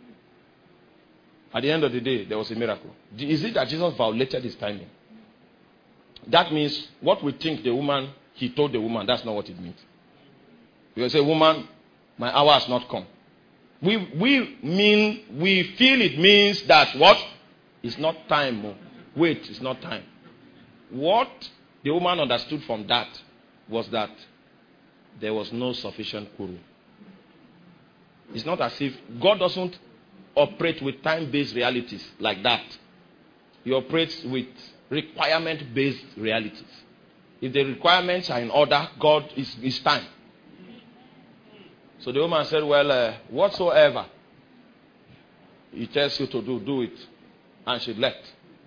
At the end of the day, there was a miracle. Is it that Jesus violated his timing? That means what we think the woman, he told the woman, that's not what it means. You say, "Woman, my hour has not come." We we mean, we feel it means that what? It's not time. Wait, it's not time. What the woman understood from that was that there was no sufficient quorum. It's not as if God doesn't operate with time-based realities like that. He operates with requirement-based realities. If the requirements are in order, God is, is time. So the woman said, "Well, uh, whatsoever he tells you to do, do it." And she left.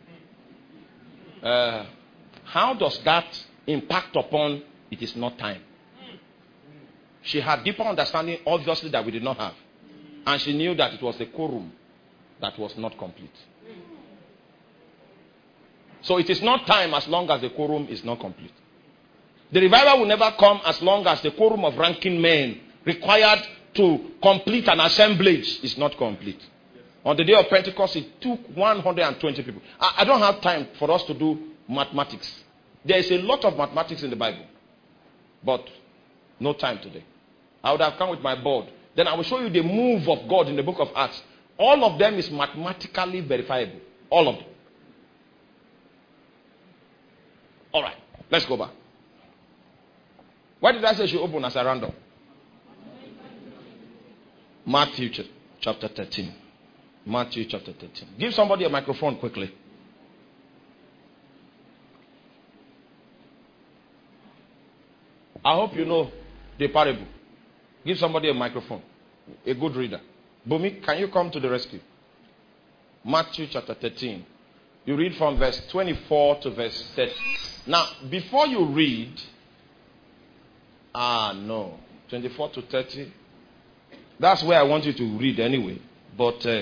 Uh, how does that impact upon it is not time? She had deeper understanding, obviously, that we did not have. And she knew that it was the quorum that was not complete. So it is not time as long as the quorum is not complete. The revival will never come as long as the quorum of ranking men required to complete an assemblage is not complete. On the day of Pentecost, it took one hundred twenty people. I, I don't have time for us to do mathematics. There is a lot of mathematics in the Bible. But no time today. I would have come with my board. Then I will show you the move of God in the book of Acts. All of them is mathematically verifiable. All of them. All right. Let's go back. Why did I say she open as a random? Matthew chapter thirteen. Matthew chapter thirteen. Give somebody a microphone quickly. I hope you know the parable. Give somebody a microphone. A good reader. Bumi, can you come to the rescue? Matthew chapter thirteen. You read from verse twenty-four to verse thirty. Now, before you read, ah, no, twenty-four to thirty. That's where I want you to read anyway. But uh,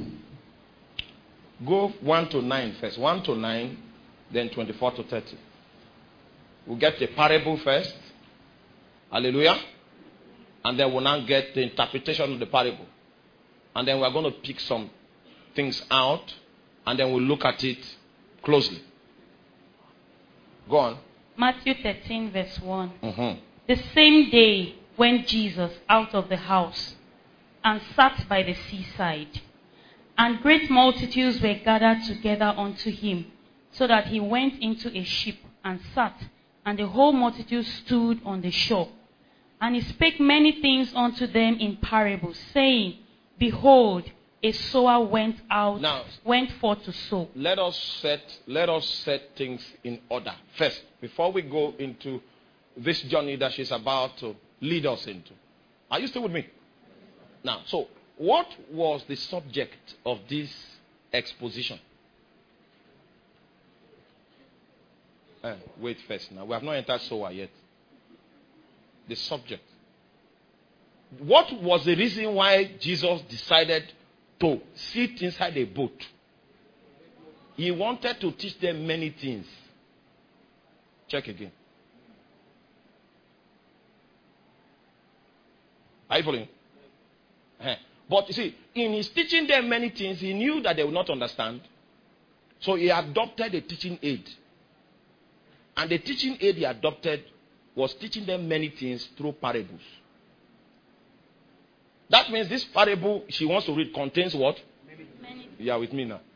go one to nine first. one to nine, then twenty-four to thirty. We'll get the parable first. Hallelujah. And then we'll now get the interpretation of the parable. And then we're going to pick some things out. And then we'll look at it closely. Go on. Matthew thirteen verse one. Mm-hmm. The same day went Jesus out of the house and sat by the seaside. And great multitudes were gathered together unto him, so that he went into a ship and sat, and the whole multitude stood on the shore. And he spake many things unto them in parables, saying, Behold, a sower went out, now, went forth to sow. Let us set let us set things in order first, before we go into this journey that she's about to lead us into. Are you still with me? Now, so what was the subject of this exposition? Uh, wait first now. We have not entered sower yet. The subject. What was the reason why Jesus decided to sit inside a boat? He wanted to teach them many things. Check again. Are you following? Uh-huh. But you see, in his teaching them many things, he knew that they would not understand. So he adopted a teaching aid. And the teaching aid he adopted was teaching them many things through parables. That means this parable she wants to read contains what? Many. You are with me now.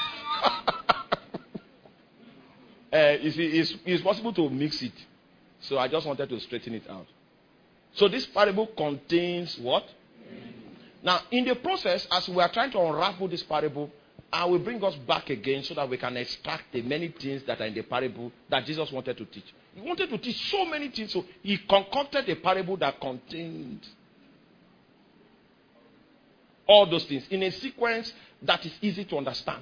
uh, you see, it's, it's possible to mix it. So I just wanted to straighten it out. So this parable contains what? Now, in the process, as we are trying to unravel this parable, I will bring us back again so that we can extract the many things that are in the parable that Jesus wanted to teach. He wanted to teach so many things, so he concocted a parable that contained all those things in a sequence that is easy to understand.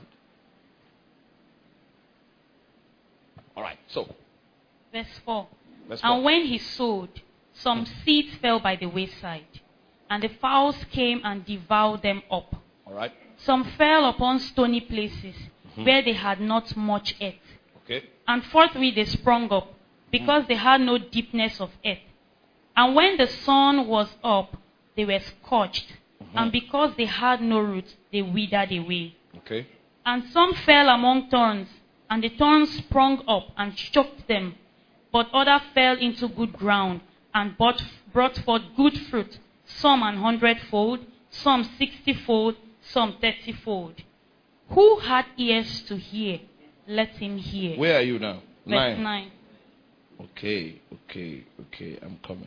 All right, so. Verse four. Verse four. And when he sowed, some seeds fell by the wayside, and the fowls came and devoured them up. All right. Some fell upon stony places, mm-hmm. where they had not much earth. Okay. And forthwith they sprung up, because mm. they had no deepness of earth. And when the sun was up, they were scorched. Mm-hmm. And because they had no roots, they withered away. Okay. And some fell among thorns, and the thorns sprung up and choked them. But others fell into good ground, and brought, brought forth good fruit, some an hundredfold, some sixtyfold, some thirtyfold. Who had ears to hear, let him hear. Where are you now? Verse nine. nine. Okay, okay, okay, I'm coming.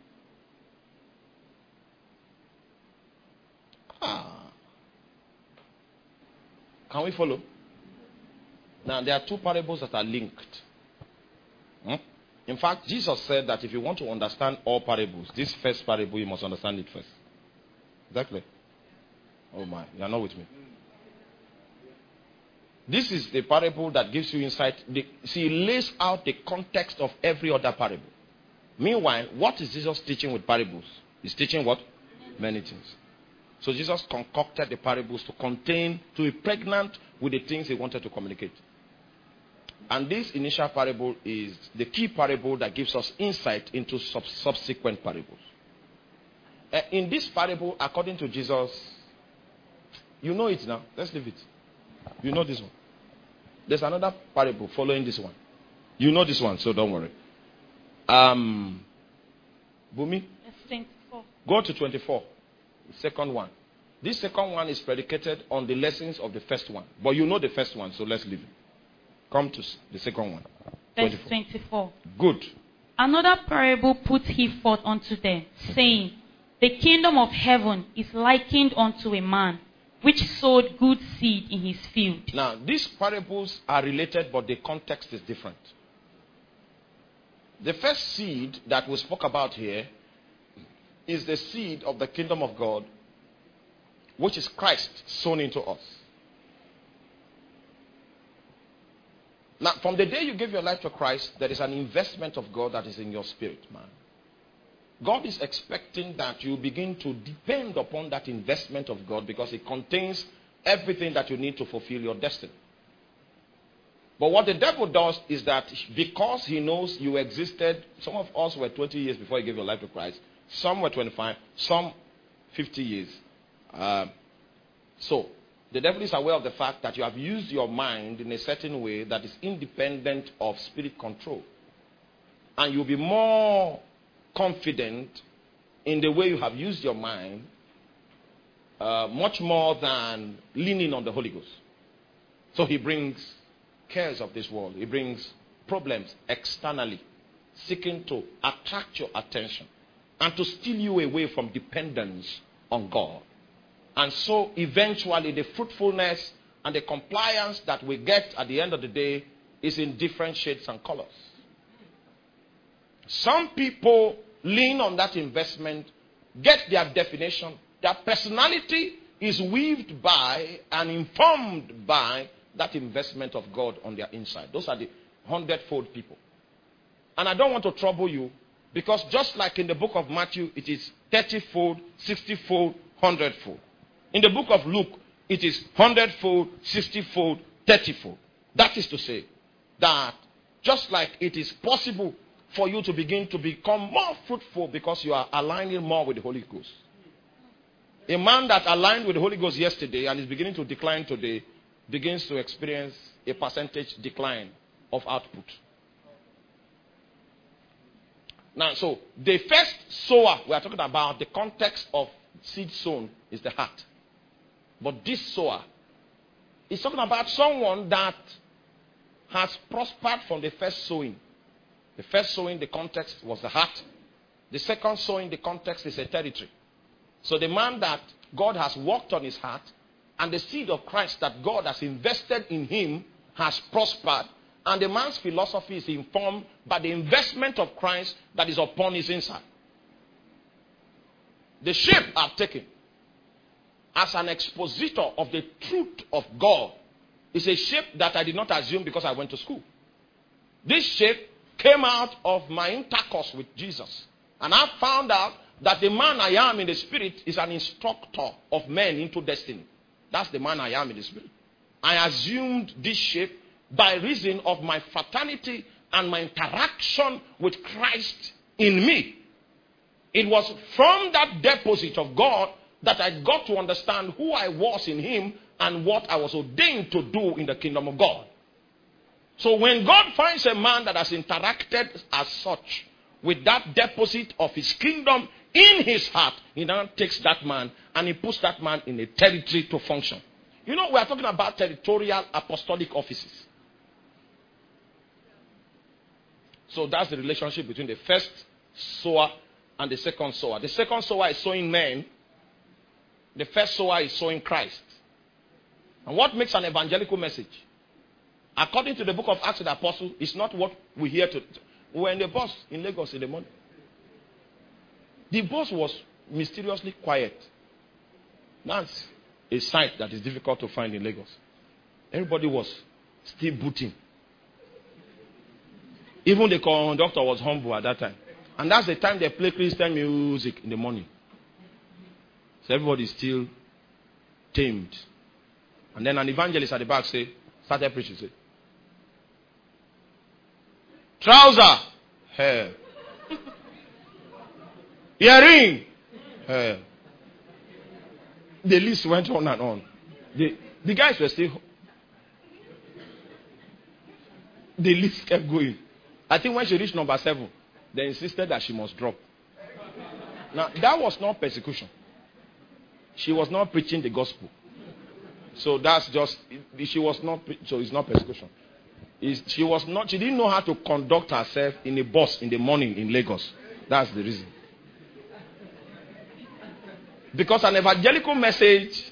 Ah. Can we follow? Now, there are two parables that are linked. Hmm? In fact, Jesus said that if you want to understand all parables, this first parable, you must understand it first. Exactly. Oh my, you are not with me. This is the parable that gives you insight. The, see, it lays out the context of every other parable. Meanwhile, what is Jesus teaching with parables? He's teaching what? Many things. So Jesus concocted the parables to contain, to be pregnant with the things he wanted to communicate. And this initial parable is the key parable that gives us insight into sub- subsequent parables. Uh, in this parable, according to Jesus, you know it now. Let's leave it. You know this one. There's another parable following this one. You know this one, so don't worry. Um, Bumi? twenty-four. Go to twenty-four. The second one. This second one is predicated on the lessons of the first one. But you know the first one, so let's leave it. Come to the second one. Verse twenty-four. Good. Another parable put he forth unto them, saying, The kingdom of heaven is likened unto a man, which sowed good seed in his field. Now, these parables are related, but the context is different. The first seed that we spoke about here is the seed of the kingdom of God, which is Christ sown into us. Now, from the day you give your life to Christ, there is an investment of God that is in your spirit, man. God is expecting that you begin to depend upon that investment of God because it contains everything that you need to fulfill your destiny. But what the devil does is that because he knows you existed, some of us were twenty years before you gave your life to Christ, some were twenty-five, some fifty years. Uh, so, the devil is aware of the fact that you have used your mind in a certain way that is independent of spirit control. And you'll be more confident in the way you have used your mind, uh, much more than leaning on the Holy Ghost. So he brings cares of this world. He brings problems externally, seeking to attract your attention and to steal you away from dependence on God. And so eventually the fruitfulness and the compliance that we get at the end of the day is in different shades and colors. Some people lean on that investment, get their definition. Their personality is weaved by and informed by that investment of God on their inside. Those are the hundredfold people. And I don't want to trouble you because just like in the book of Matthew, it is thirty-fold, sixty-fold, hundredfold. In the book of Luke, it is hundredfold, sixty-fold, thirty-fold. That is to say that just like it is possible for you to begin to become more fruitful because you are aligning more with the Holy Ghost. A man that aligned with the Holy Ghost yesterday and is beginning to decline today begins to experience a percentage decline of output. Now, so the first sower we are talking about, the context of seed sown is the heart. But this sower is talking about someone that has prospered from the first sowing. The first sowing, the context was the heart. The second sowing, the context is a territory. So the man that God has worked on his heart, and the seed of Christ that God has invested in him has prospered. And the man's philosophy is informed by the investment of Christ that is upon his inside. The shape I've taken as an expositor of the truth of God is a shape that I did not assume because I went to school. This shape came out of my intercourse with Jesus. And I found out that the man I am in the spirit is an instructor of men into destiny. That's the man I am in the spirit. I assumed this shape by reason of my fraternity and my interaction with Christ in me. It was from that deposit of God that I got to understand who I was in him and what I was ordained to do in the kingdom of God. So when God finds a man that has interacted as such with that deposit of his kingdom in his heart, he now takes that man and he puts that man in a territory to function. You know, we are talking about territorial apostolic offices. So that's the relationship between the first sower and the second sower. The second sower is sowing men. The first sower is sowing Christ. And what makes an evangelical message? According to the book of Acts of the Apostles, it's not what we hear to. We were in the bus in Lagos in the morning. The bus was mysteriously quiet. That's a sight that is difficult to find in Lagos. Everybody was still booting. Even the conductor was humble at that time. And that's the time they play Christian music in the morning. So everybody is still tamed. And then an evangelist at the back say, started preaching, say, trouser, hair. Earring, hair. The list went on and on. The, the guys were still, the list kept going. I think when she reached number seven, they insisted that she must drop. Now, that was not persecution. She was not preaching the gospel. So that's just, she was not, so it's not persecution. It's, she was not, she didn't know how to conduct herself in a bus in the morning in Lagos. That's the reason. Because an evangelical message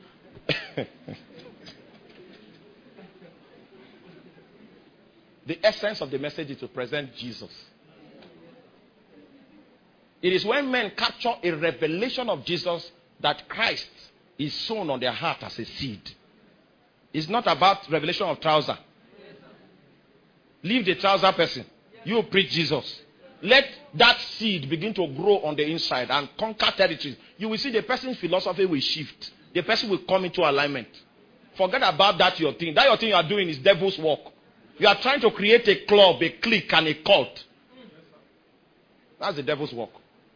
the essence of the message is to present Jesus. It is when men capture a revelation of Jesus that Christ is sown on their heart as a seed. It's not about revelation of trouser. Leave the trouser person. You preach Jesus. Let that seed begin to grow on the inside and conquer territories. You will see the person's philosophy will shift. The person will come into alignment. Forget about that your thing. That your thing you are doing is devil's work. You are trying to create a club, a clique, and a cult. That's the devil's work.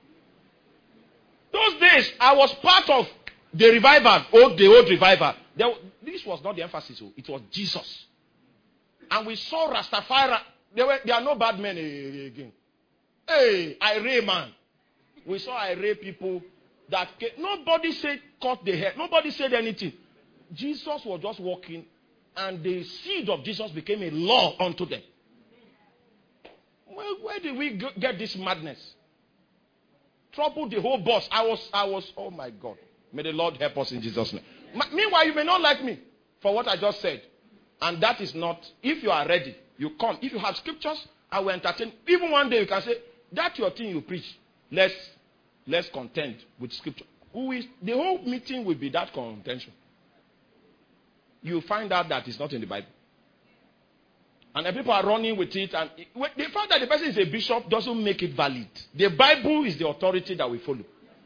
Those days, I was part of the revival, old, the old revival. There, this was not the emphasis. It was Jesus. And we saw Rastafari. There, were, there are no bad men again. Hey, irate man. We saw irate people that came. Nobody said cut the hair. Nobody said anything. Jesus was just walking, and the seed of Jesus became a law unto them. Where, where did we get this madness? Troubled the whole bus. I was, I was, oh my God. May the Lord help us in Jesus' name. Meanwhile, you may not like me for what I just said. And that is not, if you are ready, you come. If you have scriptures, I will entertain. Even one day you can say, that's your thing you preach. Let's, let's contend with scripture. Who is, the whole meeting will be that contention. You find out that it's not in the Bible. And the people are running with it. And it, the fact that the person is a bishop doesn't make it valid. The Bible is the authority that we follow.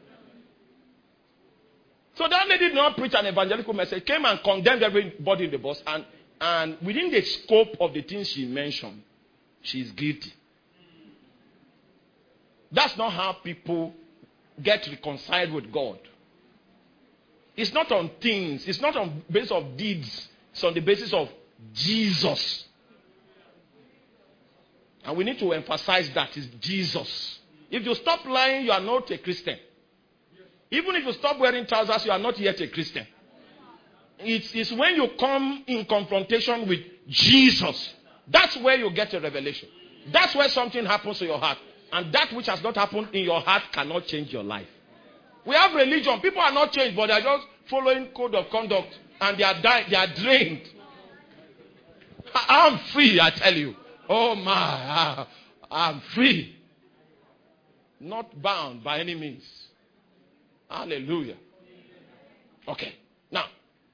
So that lady did not preach an evangelical message. Came and condemned everybody in the bus. And, and within the scope of the things she mentioned, she's guilty. That's not how people get reconciled with God. It's not on things. It's not on the basis of deeds. It's on the basis of Jesus. And we need to emphasize that is Jesus. If you stop lying, you are not a Christian. Even if you stop wearing trousers, you are not yet a Christian. It's, it's when you come in confrontation with Jesus, that's where you get a revelation. That's where something happens to your heart. And that which has not happened in your heart cannot change your life. We have religion. People are not changed, but they are just following code of conduct. And they are dying, they are drained. I'm free, I tell you. Oh my, I'm free. Not bound by any means. Hallelujah. Okay. Now,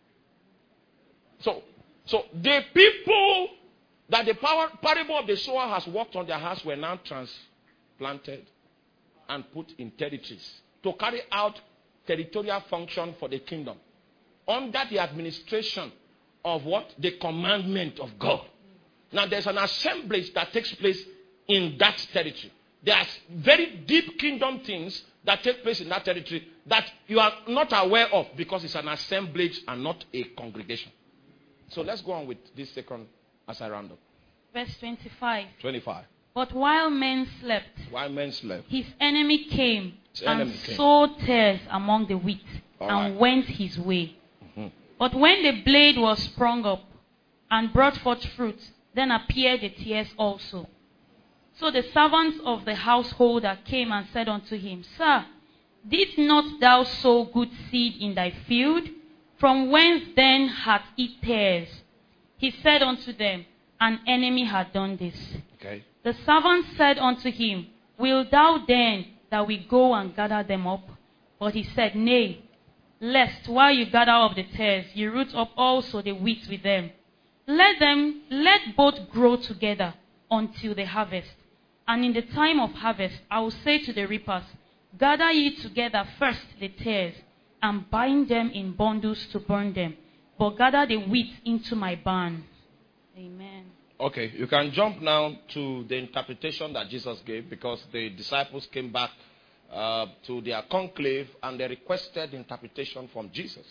so, so the people that the power, parable of the sower has worked on their hearts were now transplanted and put in territories to carry out territorial function for the kingdom under the administration of what? The commandment of God. Now there's an assemblage that takes place in that territory. There's very deep kingdom things that take place in that territory that you are not aware of because it's an assemblage and not a congregation. So let's go on with this second as I round up. Verse twenty-five. twenty-five. But while men slept, while men slept, his enemy came his enemy and came. sowed tares among the wheat All and right. went his way. Mm-hmm. But when the blade was sprung up and brought forth fruit, then appeared the tares also. So the servants of the householder came and said unto him, Sir, did not thou sow good seed in thy field? From whence then hath it tares? He said unto them, An enemy had done this. Okay. The servants said unto him, Wilt thou then that we go and gather them up? But he said, Nay, lest while you gather up the tares, ye root up also the wheat with them. Let them, let both grow together until the harvest. And in the time of harvest, I will say to the reapers, Gather ye together first the tares, and bind them in bundles to burn them, but gather the wheat into my barn. Amen. Okay, you can jump now to the interpretation that Jesus gave, because the disciples came back uh, to their conclave and they requested interpretation from Jesus.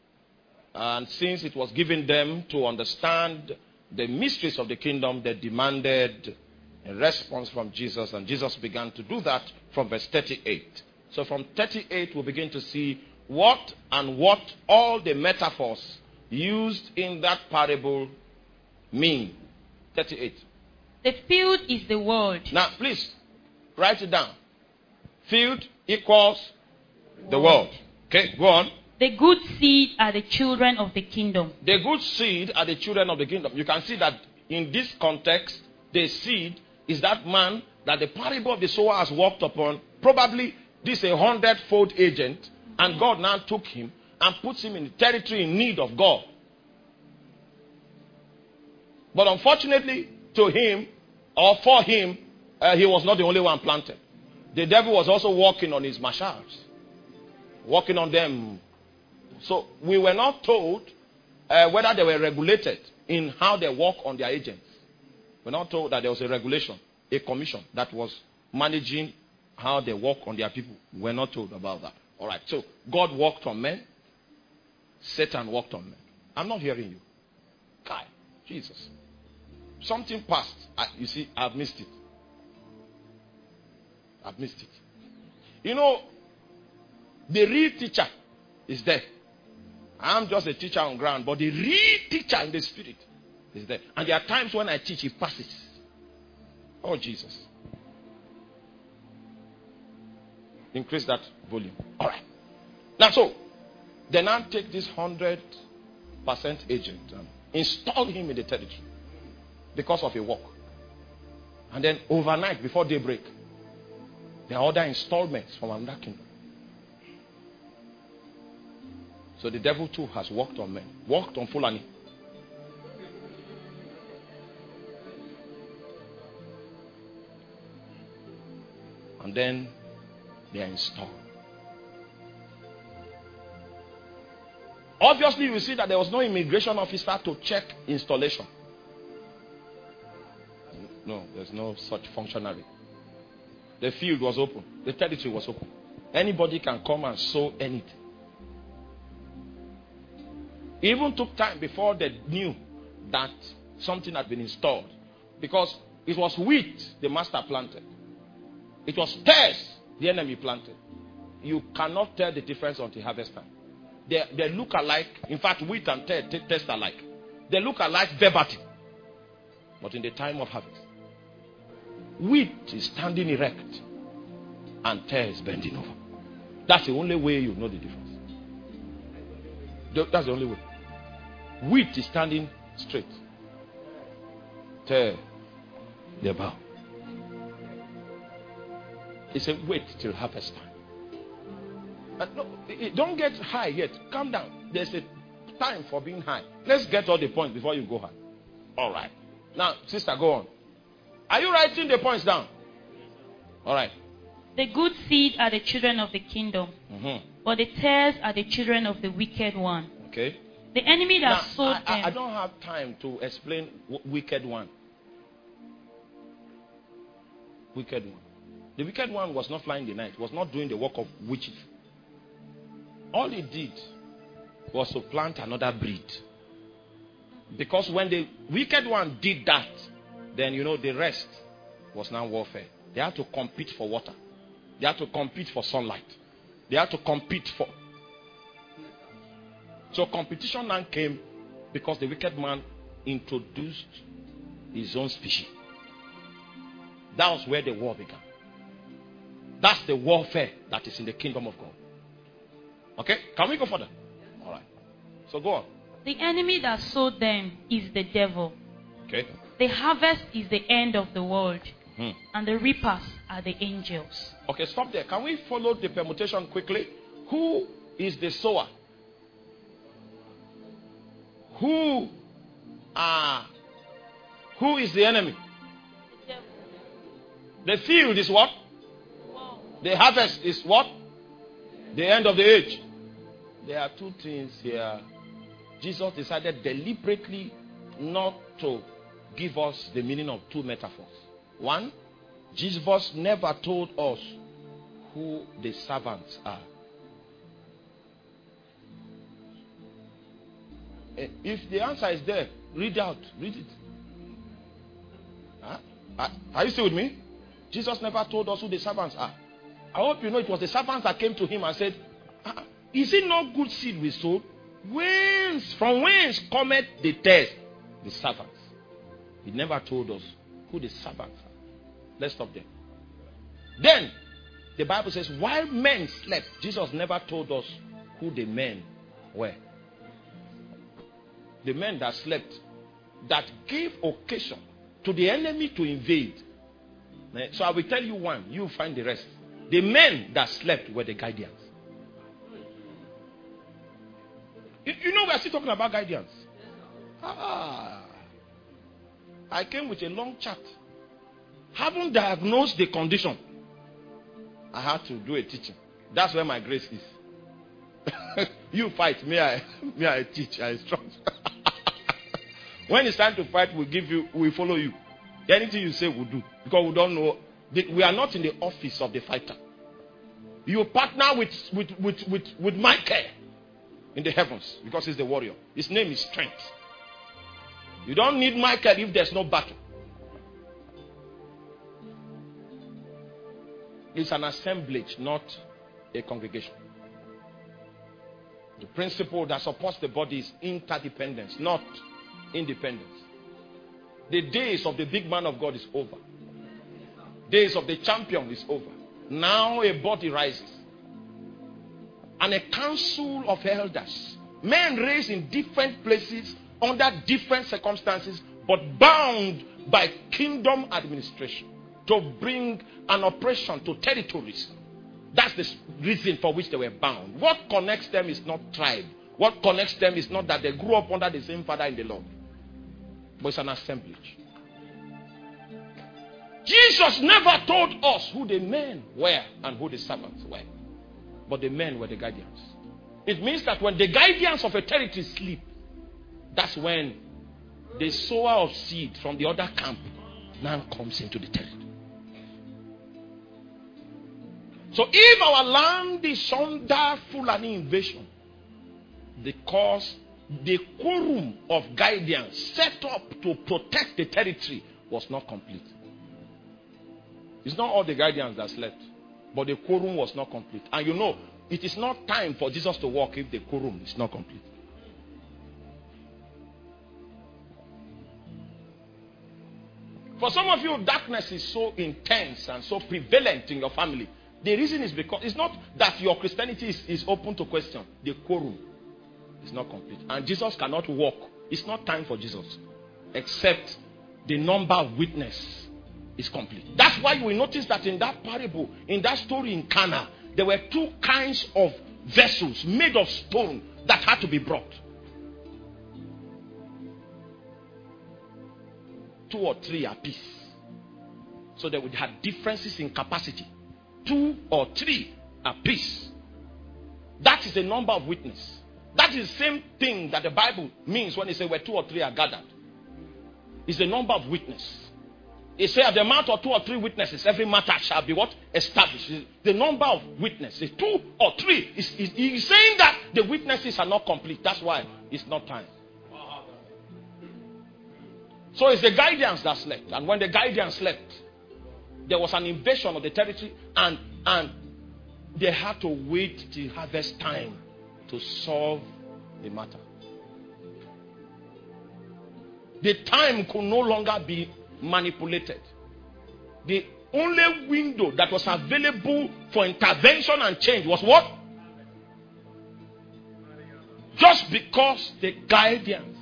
And since it was given them to understand the mysteries of the kingdom, they demanded a response from Jesus, and Jesus began to do that from verse thirty-eight. So from thirty-eight, we begin to see what and what all the metaphors used in that parable mean. thirty-eight. The field is the world. Now, please, write it down. Field equals the world. Okay, go on. The good seed are the children of the kingdom. The good seed are the children of the kingdom. You can see that in this context, the seed is that man that the parable of the sower has worked upon. Probably this is a hundredfold agent, and God now took him and puts him in the territory in need of God. But unfortunately, to him, or for him, uh, he was not the only one planted. The devil was also working on his marshals, working on them. So we were not told uh, whether they were regulated in how they work on their agents. We're not told that there was a regulation, a commission that was managing how they work on their people. We're not told about that. All right. So God worked on men. Satan worked on men. I'm not hearing you. Kai, Jesus. Something passed. I, you see, I've missed it. I've missed it. You know, the real teacher is there. I'm just a teacher on ground, but the real teacher in the spirit is there. And there are times when I teach, it passes. Oh, Jesus. Increase that volume. All right. Now, so, they now take this one hundred percent agent and install him in the territory because of a work. And then overnight, before daybreak, there are other installments from another kingdom. So the devil too has worked on men, worked on Fulani. And then they are installed. Obviously, you will see that there was no immigration officer to check installation. No, there's no such functionary. The field was open. The territory was open. Anybody can come and sow anything. It even took time before they knew that something had been installed. Because It was wheat the master planted. It was tares the enemy planted. You cannot tell the difference until harvest time. They, they look alike. In fact, wheat and tare taste alike. They look alike verbatim. But in the time of harvest, wheat is standing erect and tare is bending over. That's the only way you know the difference. That's the only way. Wheat is standing straight. Tare, they bow. He said, wait till harvest time. But no, don't get high yet. Calm down. There's a time for being high. Let's get all the points before you go high. All right. Now, sister, go on. Are you writing the points down? All right. The good seed are the children of the kingdom, mm-hmm. but the tares are the children of the wicked one. Okay. The enemy that now, sowed I, them. I don't have time to explain w- wicked one. Wicked one. The wicked one was not flying the night, was not doing the work of witches. All he did was to plant another breed. Because when the wicked one did that, then you know the rest was now warfare. They had to compete for water. They had to compete for sunlight. They had to compete for. So competition now came because the wicked man introduced his own species. That was where the war began. That's the warfare that is in the kingdom of God. Okay? Can we go further? All right. So go on. The enemy that sowed them is the devil. Okay. The harvest is the end of the world. Hmm. And the reapers are the angels. Okay, stop there. Can we follow the permutation quickly? Who is the sower? Who are who is the enemy? The devil. The field is what? Wow. The harvest is what? The end of the age. There are two things here. Jesus decided deliberately not to give us the meaning of two metaphors. One, Jesus never told us who the servants are. If the answer is there, read out. Read it. Huh? Are you still with me? Jesus never told us who the servants are. I hope you know it was the servants that came to him and said, uh, is it not good seed we sowed? Whence, from whence cometh the test? The servants. He never told us who the servants are. Let's stop there. Then, the Bible says, while men slept, Jesus never told us who the men were. The men that slept, that gave occasion to the enemy to invade. So I will tell you one, you find the rest. The men that slept were the guardians. You, you know we are still talking about guardians. Ah, I came with a long chat. Haven't diagnosed the condition. I had to do a teaching. That's where my grace is. You fight, me I, me I teach, I instruct. When it's time to fight, we give you, we follow you. Anything you say, we'll do. Because we don't know, we are not in the office of the fighter. You partner with, with, with, with, with Michael in the heavens because he's the warrior. His name is strength. You don't need Michael if there's no battle. It's an assemblage, not a congregation. The principle that supports the body is interdependence, not independence. The days of the big man of God is over. Days of the champion is over. Now a body rises. And a council of elders. Men raised in different places, under different circumstances, but bound by kingdom administration to bring an oppression to territories. That's the reason for which they were bound. What connects them is not tribe. What connects them is not that they grew up under the same father in the Lord. But it's an assemblage. Jesus never told us who the men were and who the servants were. But the men were the guardians. It means that when the guardians of a territory sleep, that's when the sower of seed from the other camp now comes into the territory. So if our land is under Fulani invasion, because the quorum of guardians set up to protect the territory was not complete. It's not all the guardians that slept, but the quorum was not complete. And you know, it is not time for Jesus to walk if the quorum is not complete. For some of you, darkness is so intense and so prevalent in your family. The reason is because it's not that your Christianity is, is open to question. The quorum is not complete. And Jesus cannot walk. It's not time for Jesus. Except the number of witnesses is complete. That's why you will notice that in that parable, in that story in Cana, there were two kinds of vessels made of stone that had to be brought. Two or three apiece. So they would have differences in capacity. Two or three apiece. That is the number of witnesses. That is the same thing that the Bible means when it says where two or three are gathered. It's the number of witnesses. It says at the mouth of two or three witnesses, every matter shall be what? Established. The number of witnesses, two or three. Is, is, is saying that the witnesses are not complete. That's why it's not time. So it's the guardians that slept. And when the guardians slept, there was an invasion of the territory, and, and they had to wait till harvest time to solve the matter. The time could no longer be manipulated. The only window that was available for intervention and change was what? Just because the guardians.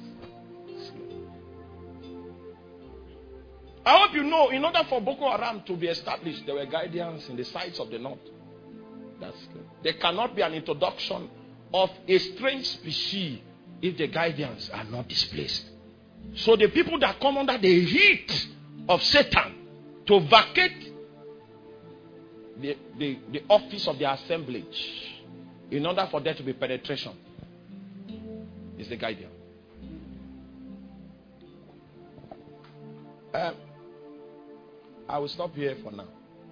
I hope you know, in order for Boko Haram to be established, there were guardians in the sides of the north. That's good. There cannot be an introduction of a strange species if the guardians are not displaced. So the people that come under the heat of Satan to vacate the, the, the office of the assemblage in order for there to be penetration is the guardian. Um, I will stop here for now.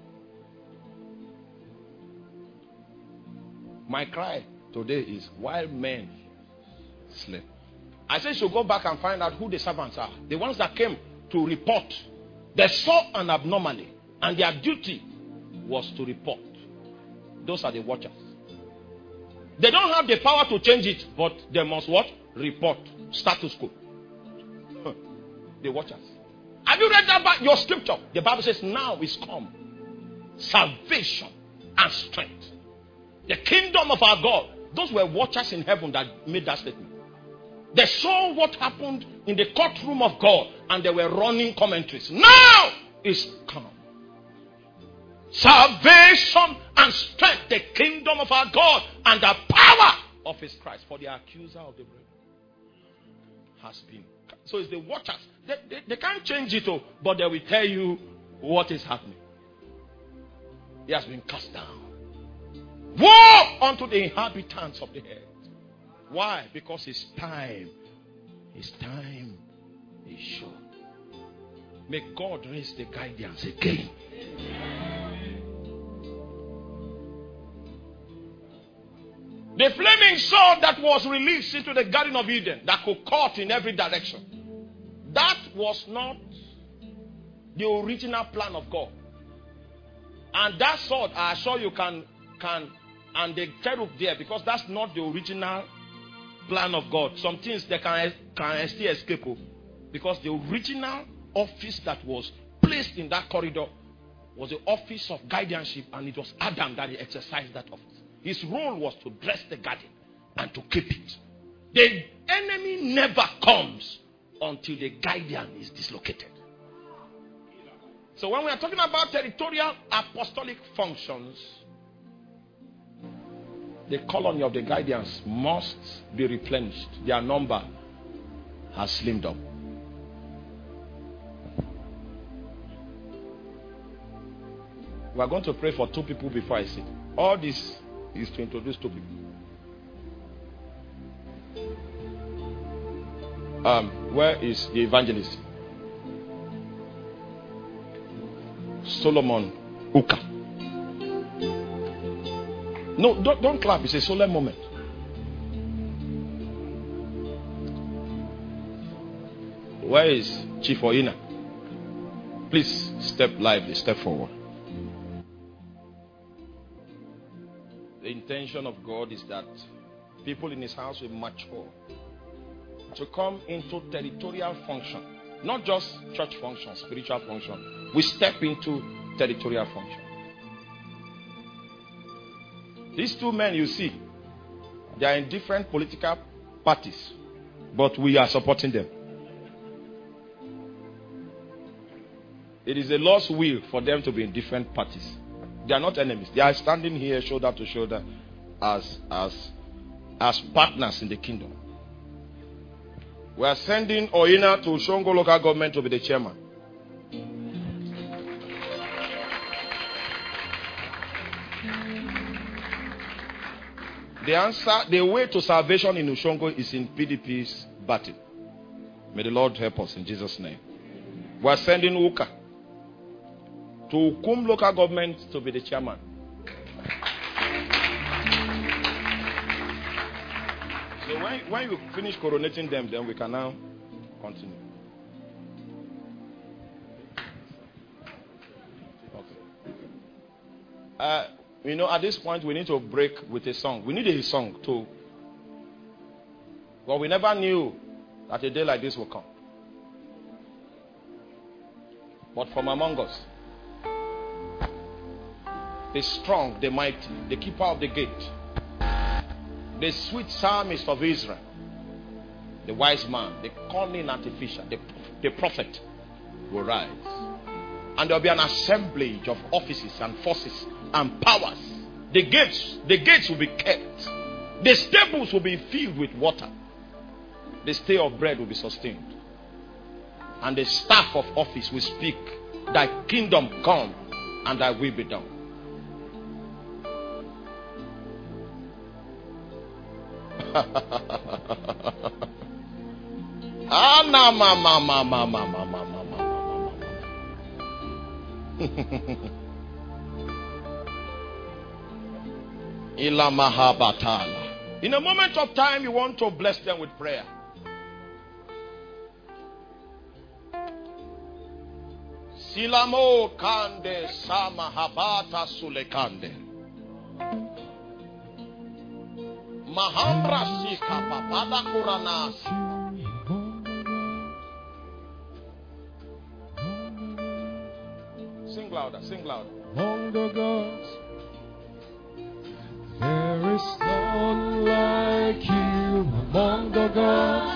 My cry today is while men sleep. I say you should go back and find out who the servants are. The ones that came to report. They saw an abnormality and their duty was to report. Those are the watchers. They don't have the power to change it, but they must what? Report. Status quo. The watchers. Have you read that about your scripture? The Bible says now is come salvation and strength. The kingdom of our God. Those were watchers in heaven that made that statement. They saw what happened in the courtroom of God and they were running commentaries. Now is come salvation and strength, the kingdom of our God and the power of his Christ. For the accuser of the brethren has been. So it's the watchers. They, they, they can't change it, all, but they will tell you what is happening. He has been cast down. Woe unto the inhabitants of the earth. Why? Because his time, his time is short. May God raise the guidance again. The flaming sword that was released into the Garden of Eden that could cut in every direction. That was not the original plan of God. And that sword, I assure you, can, can and the cherub there, because that's not the original plan of God. Some things they can, can still escape. Because the original office that was placed in that corridor was the office of guardianship, and it was Adam that he exercised that office. His role was to dress the garden and to keep it. The enemy never comes until the guardian is dislocated. So when we are talking about territorial apostolic functions, the colony of the guardians must be replenished. Their number has slimmed up. We are going to pray for two people before I sit. All this is to introduce two people. Um, where is the evangelist? Solomon Uka. No, don't, don't clap. It's a solemn moment. Where is Chief Oina? Please step lively, step forward. The intention of God is that people in his house will mature to come into territorial function. Not just church function, spiritual function. We step into territorial function. These two men you see, they are in different political parties, but we are supporting them. It is a Lord's will for them to be in different parties. They are not enemies. They are standing here shoulder to shoulder as, as, as partners in the kingdom. We are sending Oina to Shongo local government to be the chairman. The answer, the way to salvation in Ushongo is in P D P's battle. May the Lord help us in Jesus' name. We are sending Uka to Ukum local government to be the chairman. So when, when you finish coronating them, then we can now continue. Okay. Uh, you know, at this point, we need to break with a song. We need a song too. But we never knew that a day like this will come. But from among us, the strong, the mighty, the keeper of the gate, the sweet psalmist of Israel, the wise man, the cunning artificer, the, the prophet will rise. And there will be an assemblage of offices and forces and powers. The gates, the gates will be kept. The stables will be filled with water. The stay of bread will be sustained. And the staff of office will speak, thy kingdom come and thy will be done. Ah, na ma ma ma ma ma ma ma ma ma ma. Ila mahabatala. In a moment of time, you want to bless them with prayer. Silamo kande sama habata sulekande. Mahambra sika papada kuranasi. Sing louder, sing louder. Among the gods, there is none like you. Among the gods,